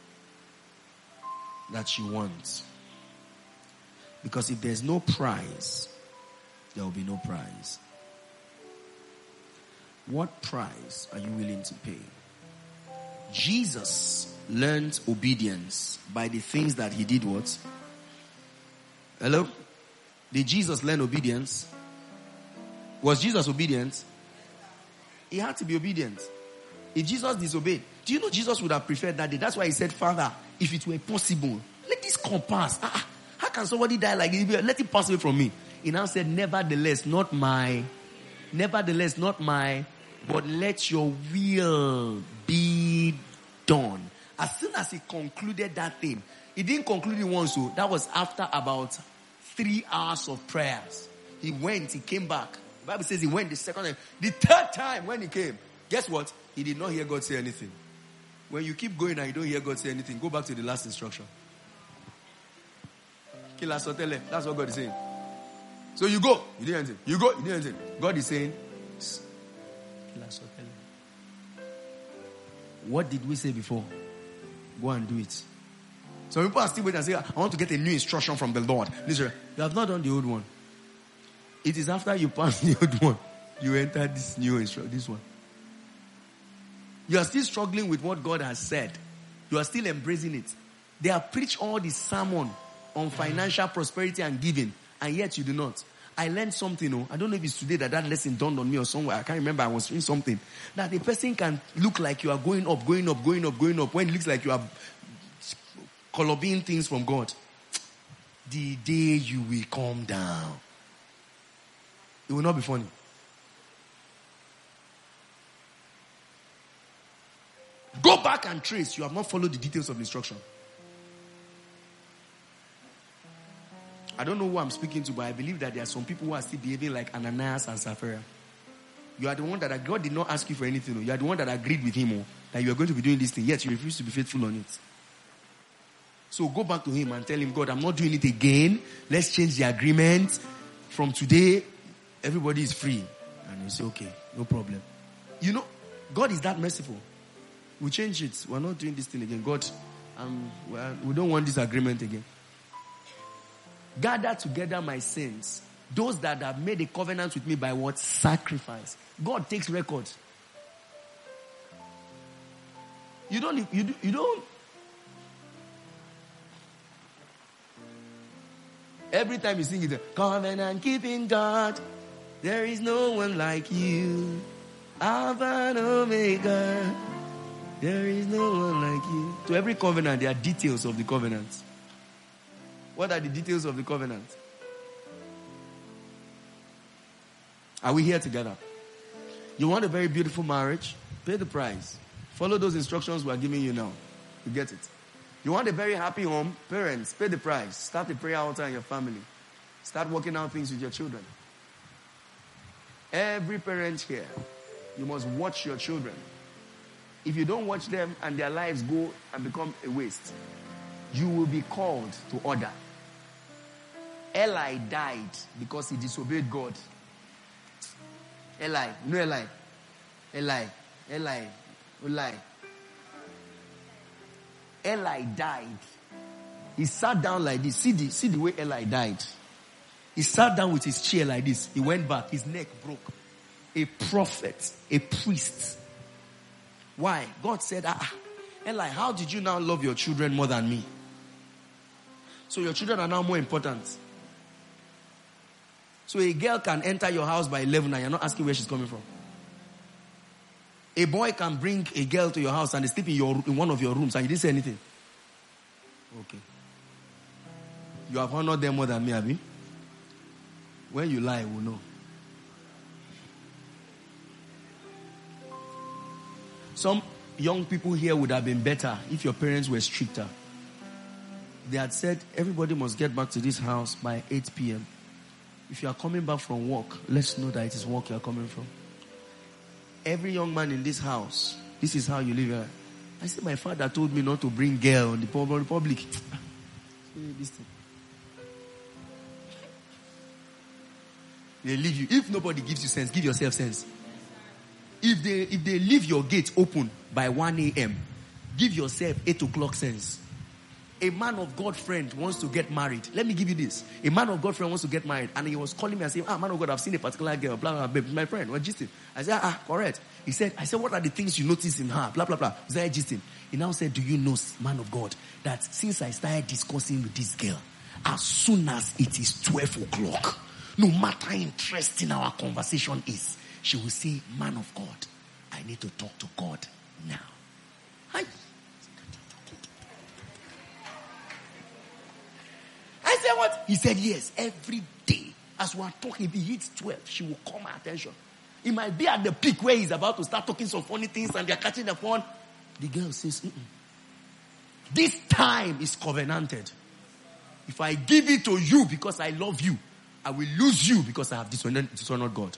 that you want. Because if there's no price, there will be no prize. What price are you willing to pay? Jesus learned obedience by the things that he did what? Hello? Did Jesus learn obedience? Was Jesus obedient? He had to be obedient. If Jesus disobeyed, do you know Jesus would have preferred that day? That's why he said, Father, if it were possible, let this come pass. Ah, how can somebody die like this? Let it pass away from me. He now said, nevertheless, not my, nevertheless, not my, but let your will be done. As soon as he concluded that thing, he didn't conclude it once, so that was after about three hours of prayers. He went, he came back. The Bible says he went the second time. The third time when he came, guess what? He did not hear God say anything. When you keep going and you don't hear God say anything, go back to the last instruction. That's what God is saying. So you go, you didn't anything. You go, you didn't anything. God is saying, what did we say before? Go and do it. Some people are still waiting and say, I want to get a new instruction from the Lord. Listen, you have not done the old one. It is after you pass the old one, you enter this new instruction, this one. You are still struggling with what God has said. You are still embracing it. They have preached all this sermon on financial prosperity and giving, and yet you do not. I learned something, oh, I don't know if it's today that that lesson dawned on me or somewhere. I can't remember. I was doing something. That a person can look like you are going up, going up, going up, going up, when it looks like you are coloring things from God. The day you will come down, it will not be funny. Go back and trace. You have not followed the details of the instruction. I don't know who I'm speaking to, but I believe that there are some people who are still behaving like Ananias and Sapphira. You are the one that God did not ask you for anything. You are the one that agreed with him oh, that you are going to be doing this thing, yet you refuse to be faithful on it. So go back to him and tell him, God, I'm not doing it again. Let's change the agreement. From today, everybody is free. And you say, okay, no problem. You know, God is that merciful. We change it. We're not doing this thing again. God, um, we don't want this agreement again. Gather together my saints, those that have made a covenant with me by what? Sacrifice. God takes record. You don't, you, do, you don't. Every time you sing it, covenant keeping God, there is no one like you. Alpha and Omega, there is no one like you. To every covenant, there are details of the covenant. What are the details of the covenant? Are we here together? You want a very beautiful marriage? Pay the price. Follow those instructions we are giving you now. You get it. You want a very happy home? Parents, pay the price. Start a prayer altar in your family. Start working out things with your children. Every parent here, you must watch your children. If you don't watch them and their lives go and become a waste, you will be called to order. Eli died because he disobeyed God. Eli, you know Eli? Eli. Eli, Eli. Eli died. He sat down like this. See the, see the way Eli died. He sat down with his chair like this. He went back. His neck broke. A prophet, a priest. Why? God said, ah, Eli, how did you now love your children more than me? So your children are now more important. So a girl can enter your house by eleven and you're not asking where she's coming from. A boy can bring a girl to your house and they sleep in your in one of your rooms and you didn't say anything. Okay. You have honored them more than me, have you? When you lie, we'll know. Some young people here would have been better if your parents were stricter. They had said, everybody must get back to this house by eight p.m. If you are coming back from work, let's know that it is work you are coming from. Every young man in this house, this is how you live. I said, my father told me not to bring girl in the public. This thing. They leave you. If nobody gives you sense, give yourself sense. If they if they leave your gate open by one a.m., give yourself eight o'clock sense. A man of God friend wants to get married. Let me give you this. A man of God friend wants to get married. And he was calling me and saying, ah, man of God, I've seen a particular girl. Blah, blah, blah. My friend, what gisting? I said, ah, correct. He said, I said, what are the things you notice in her? Blah, blah, blah. He said, gisting. He now said, do you know, man of God, that since I started discussing with this girl, as soon as it is twelve o'clock, no matter how interesting our conversation is, she will say, man of God, I need to talk to God now. Hi. I said what? He said yes. Every day, as we are talking, if he hits twelve, she will call my attention. It might be at the peak where he's about to start talking some funny things and they're catching the phone. The girl says, mm-mm. This time is covenanted. If I give it to you because I love you, I will lose you because I have dishonored, dishonored God.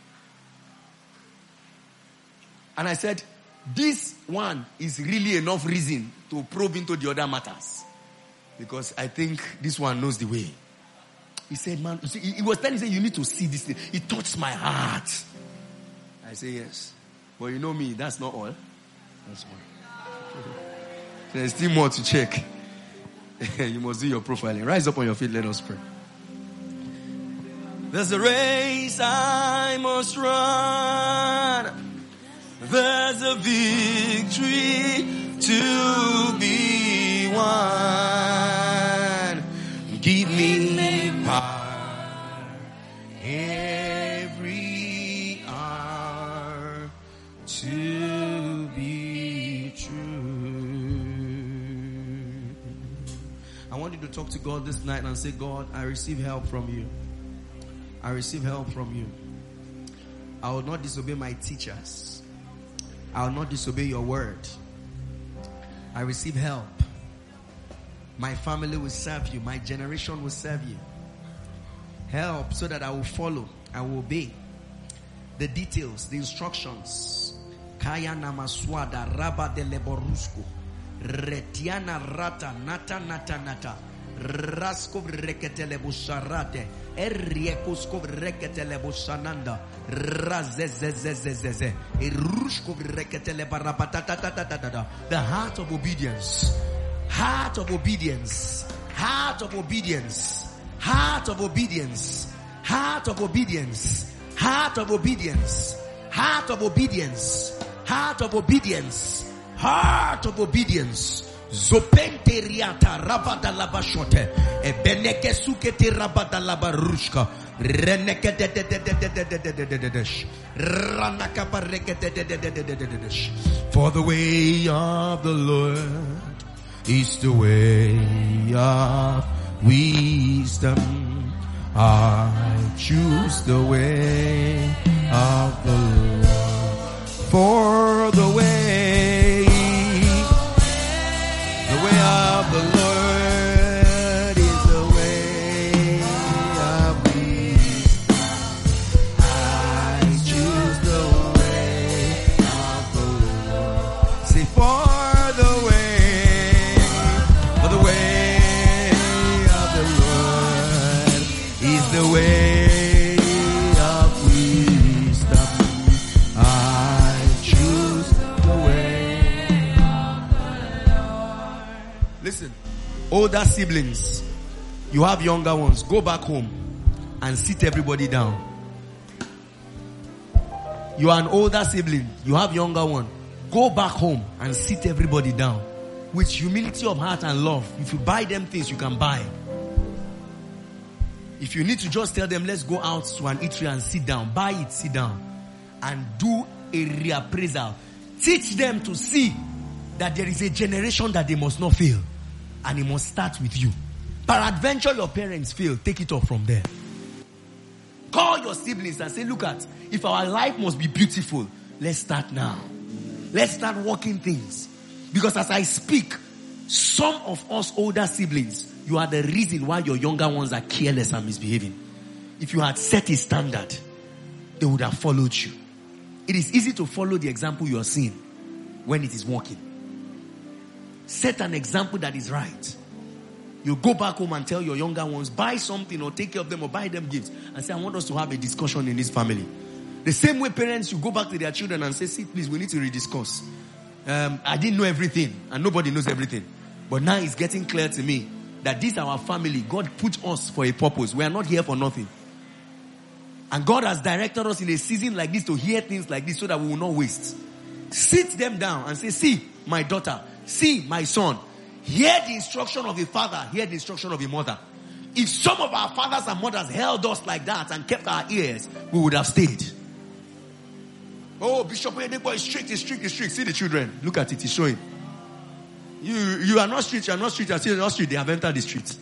And I said, this one is really enough reason to probe into the other matters. Because I think this one knows the way. He said, man, you see, he was telling me, you need to see this thing. It touched my heart. I say, yes. But you know me, that's not all. That's all. There's still more to check. You must do your profiling. Rise up on your feet, let us pray. There's a race I must run. There's a victory to be won. Give me power every hour to be true. I want you to talk to God this night and say, God, I receive help from you. I receive help from you. I will not disobey my teachers. I will not disobey your word. I receive help. My family will serve you. My generation will serve you. Help so that I will follow. I will obey the details, the instructions. Kaya namaswada raba de leborusco. Retiana rata nata nata nata. Raskov reketele busharate. Eriekoskov reketele bushananda. Razezezezezeze. Erushkov reketele barapatatatatatada. The heart of obedience. Heart of obedience. Heart of obedience. Heart of obedience. Heart of obedience. Heart of obedience. Heart of obedience. Heart of obedience. Heart of obedience. Zopente riata rabada labashote. Ebeneke sukete rabada labarushka. Reneke de de de de de de de de de de de. Ranaka bareke de de de de de de de de. For the way of the Lord is the way of wisdom. I choose the way of the Lord. For the way, the way of the Lord is the way of wisdom. I choose the way of the Lord. Say, for the way, for the way of the Lord is the way of wisdom. I choose Older siblings, you have younger ones. Go back home and sit everybody down. You are an older sibling. You have younger one. Go back home and sit everybody down. With humility of heart and love. If you buy them things, you can buy. If you need to just tell them, let's go out to an eatery and sit down. Buy it, sit down. And do a reappraisal. Teach them to see that there is a generation that they must not fail. And it must start with you. Peradventure your parents fail. Take it off from there. Call your siblings and say, look at, if our life must be beautiful, let's start now. Let's start working things. Because as I speak, some of us older siblings, you are the reason why your younger ones are careless and misbehaving. If you had set a standard, they would have followed you. It is easy to follow the example you are seeing when it is working. Set an example that is right. You go back home and tell your younger ones, buy something or take care of them or buy them gifts. And say, I want us to have a discussion in this family. The same way parents, you go back to their children and say, see, please, we need to rediscuss. Um, I didn't know everything and nobody knows everything. But now it's getting clear to me that this is our family. God put us for a purpose. We are not here for nothing. And God has directed us in a season like this to hear things like this so that we will not waste. Sit them down and say, see, my daughter, see, my son, hear the instruction of a father, hear the instruction of a mother. If some of our fathers and mothers held us like that and kept our ears, we would have stayed. Oh, Bishop Oyedepo is strict, is strict, is strict. See the children. Look at it, he's showing. You, you are not strict, you are not strict, you are still not strict. They have entered the street.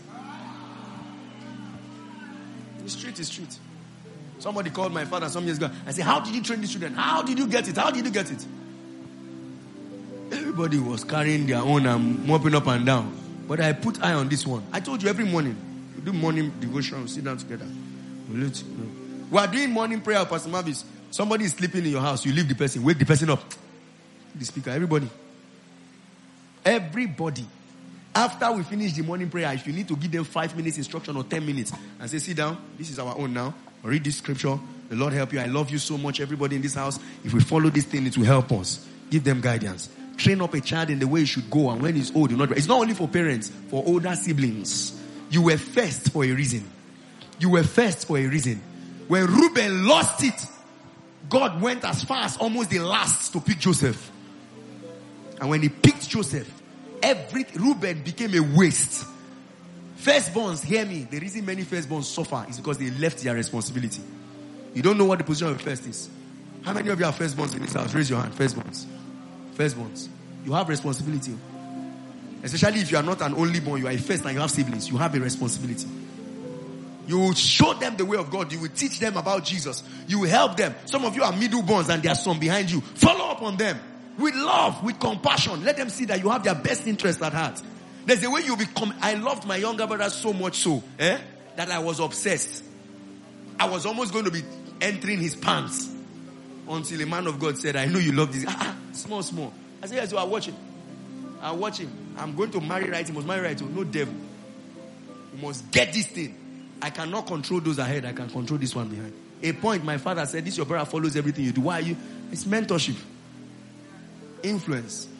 The street is street. Somebody called my father some years ago. I said, how did you train the children? How did you get it? How did you get it? Everybody was carrying their own and mopping up and down. But I put eye on this one. I told you every morning, we do morning devotion, we sit down together. We, let, you know. we are doing morning prayer, Pastor Mavis. Somebody is sleeping in your house, you leave the person, wake the person up. The speaker, everybody. Everybody. After we finish the morning prayer, if you need to give them five minutes instruction or ten minutes and say, sit down, this is our own now. Read this scripture. The Lord help you. I love you so much, everybody in this house. If we follow this thing, it will help us. Give them guidance. Train up a child in the way he should go, and when he's old, you're not. It's not only for parents, for older siblings. You were first for a reason. You were first for a reason. When Reuben lost it, God went as far as almost the last to pick Joseph. And when he picked Joseph, every Reuben became a waste. Firstborns, hear me. The reason many firstborns suffer is because they left their responsibility. You don't know what the position of a first is. How many of you are firstborns in this house? Raise your hand. Firstborns. Firstborns. You have responsibility. Especially if you are not an only born, you are a first and you have siblings. You have a responsibility. You will show them the way of God. You will teach them about Jesus. You will help them. Some of you are middle borns and there are some behind you. Follow up on them. With love, with compassion. Let them see that you have their best interest at heart. There's a way you become. I loved my younger brother so much so, eh, that I was obsessed. I was almost going to be entering his pants until a man of God said, I know you love this. Ah, ah, small, small. I said, yes, you are watching. I'm watching. I'm going to marry right. He must marry right. No devil. You must get this thing. I cannot control those ahead. I can control this one behind. A point, my father said, this your brother follows everything you do. Why are you? It's mentorship. Influence.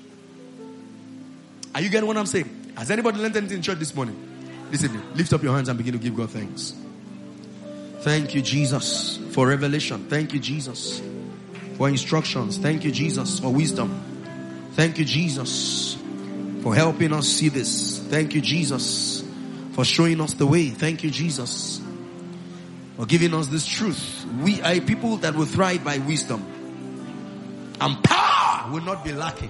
Are you getting what I'm saying? Has anybody learned anything in church this morning? Listen, lift up your hands and begin to give God thanks. Thank you, Jesus, for revelation. Thank you, Jesus, for instructions. Thank you, Jesus, for wisdom. Thank you, Jesus, for helping us see this. Thank you, Jesus, for showing us the way. Thank you, Jesus, for giving us this truth. We are a people that will thrive by wisdom. And power will not be lacking.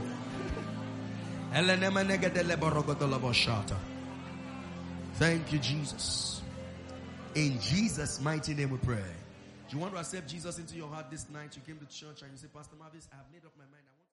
Thank you, Jesus. In Jesus' mighty name we pray. Do you want to accept Jesus into your heart this night? You came to church and you say, Pastor Mavis, I have made up my mind.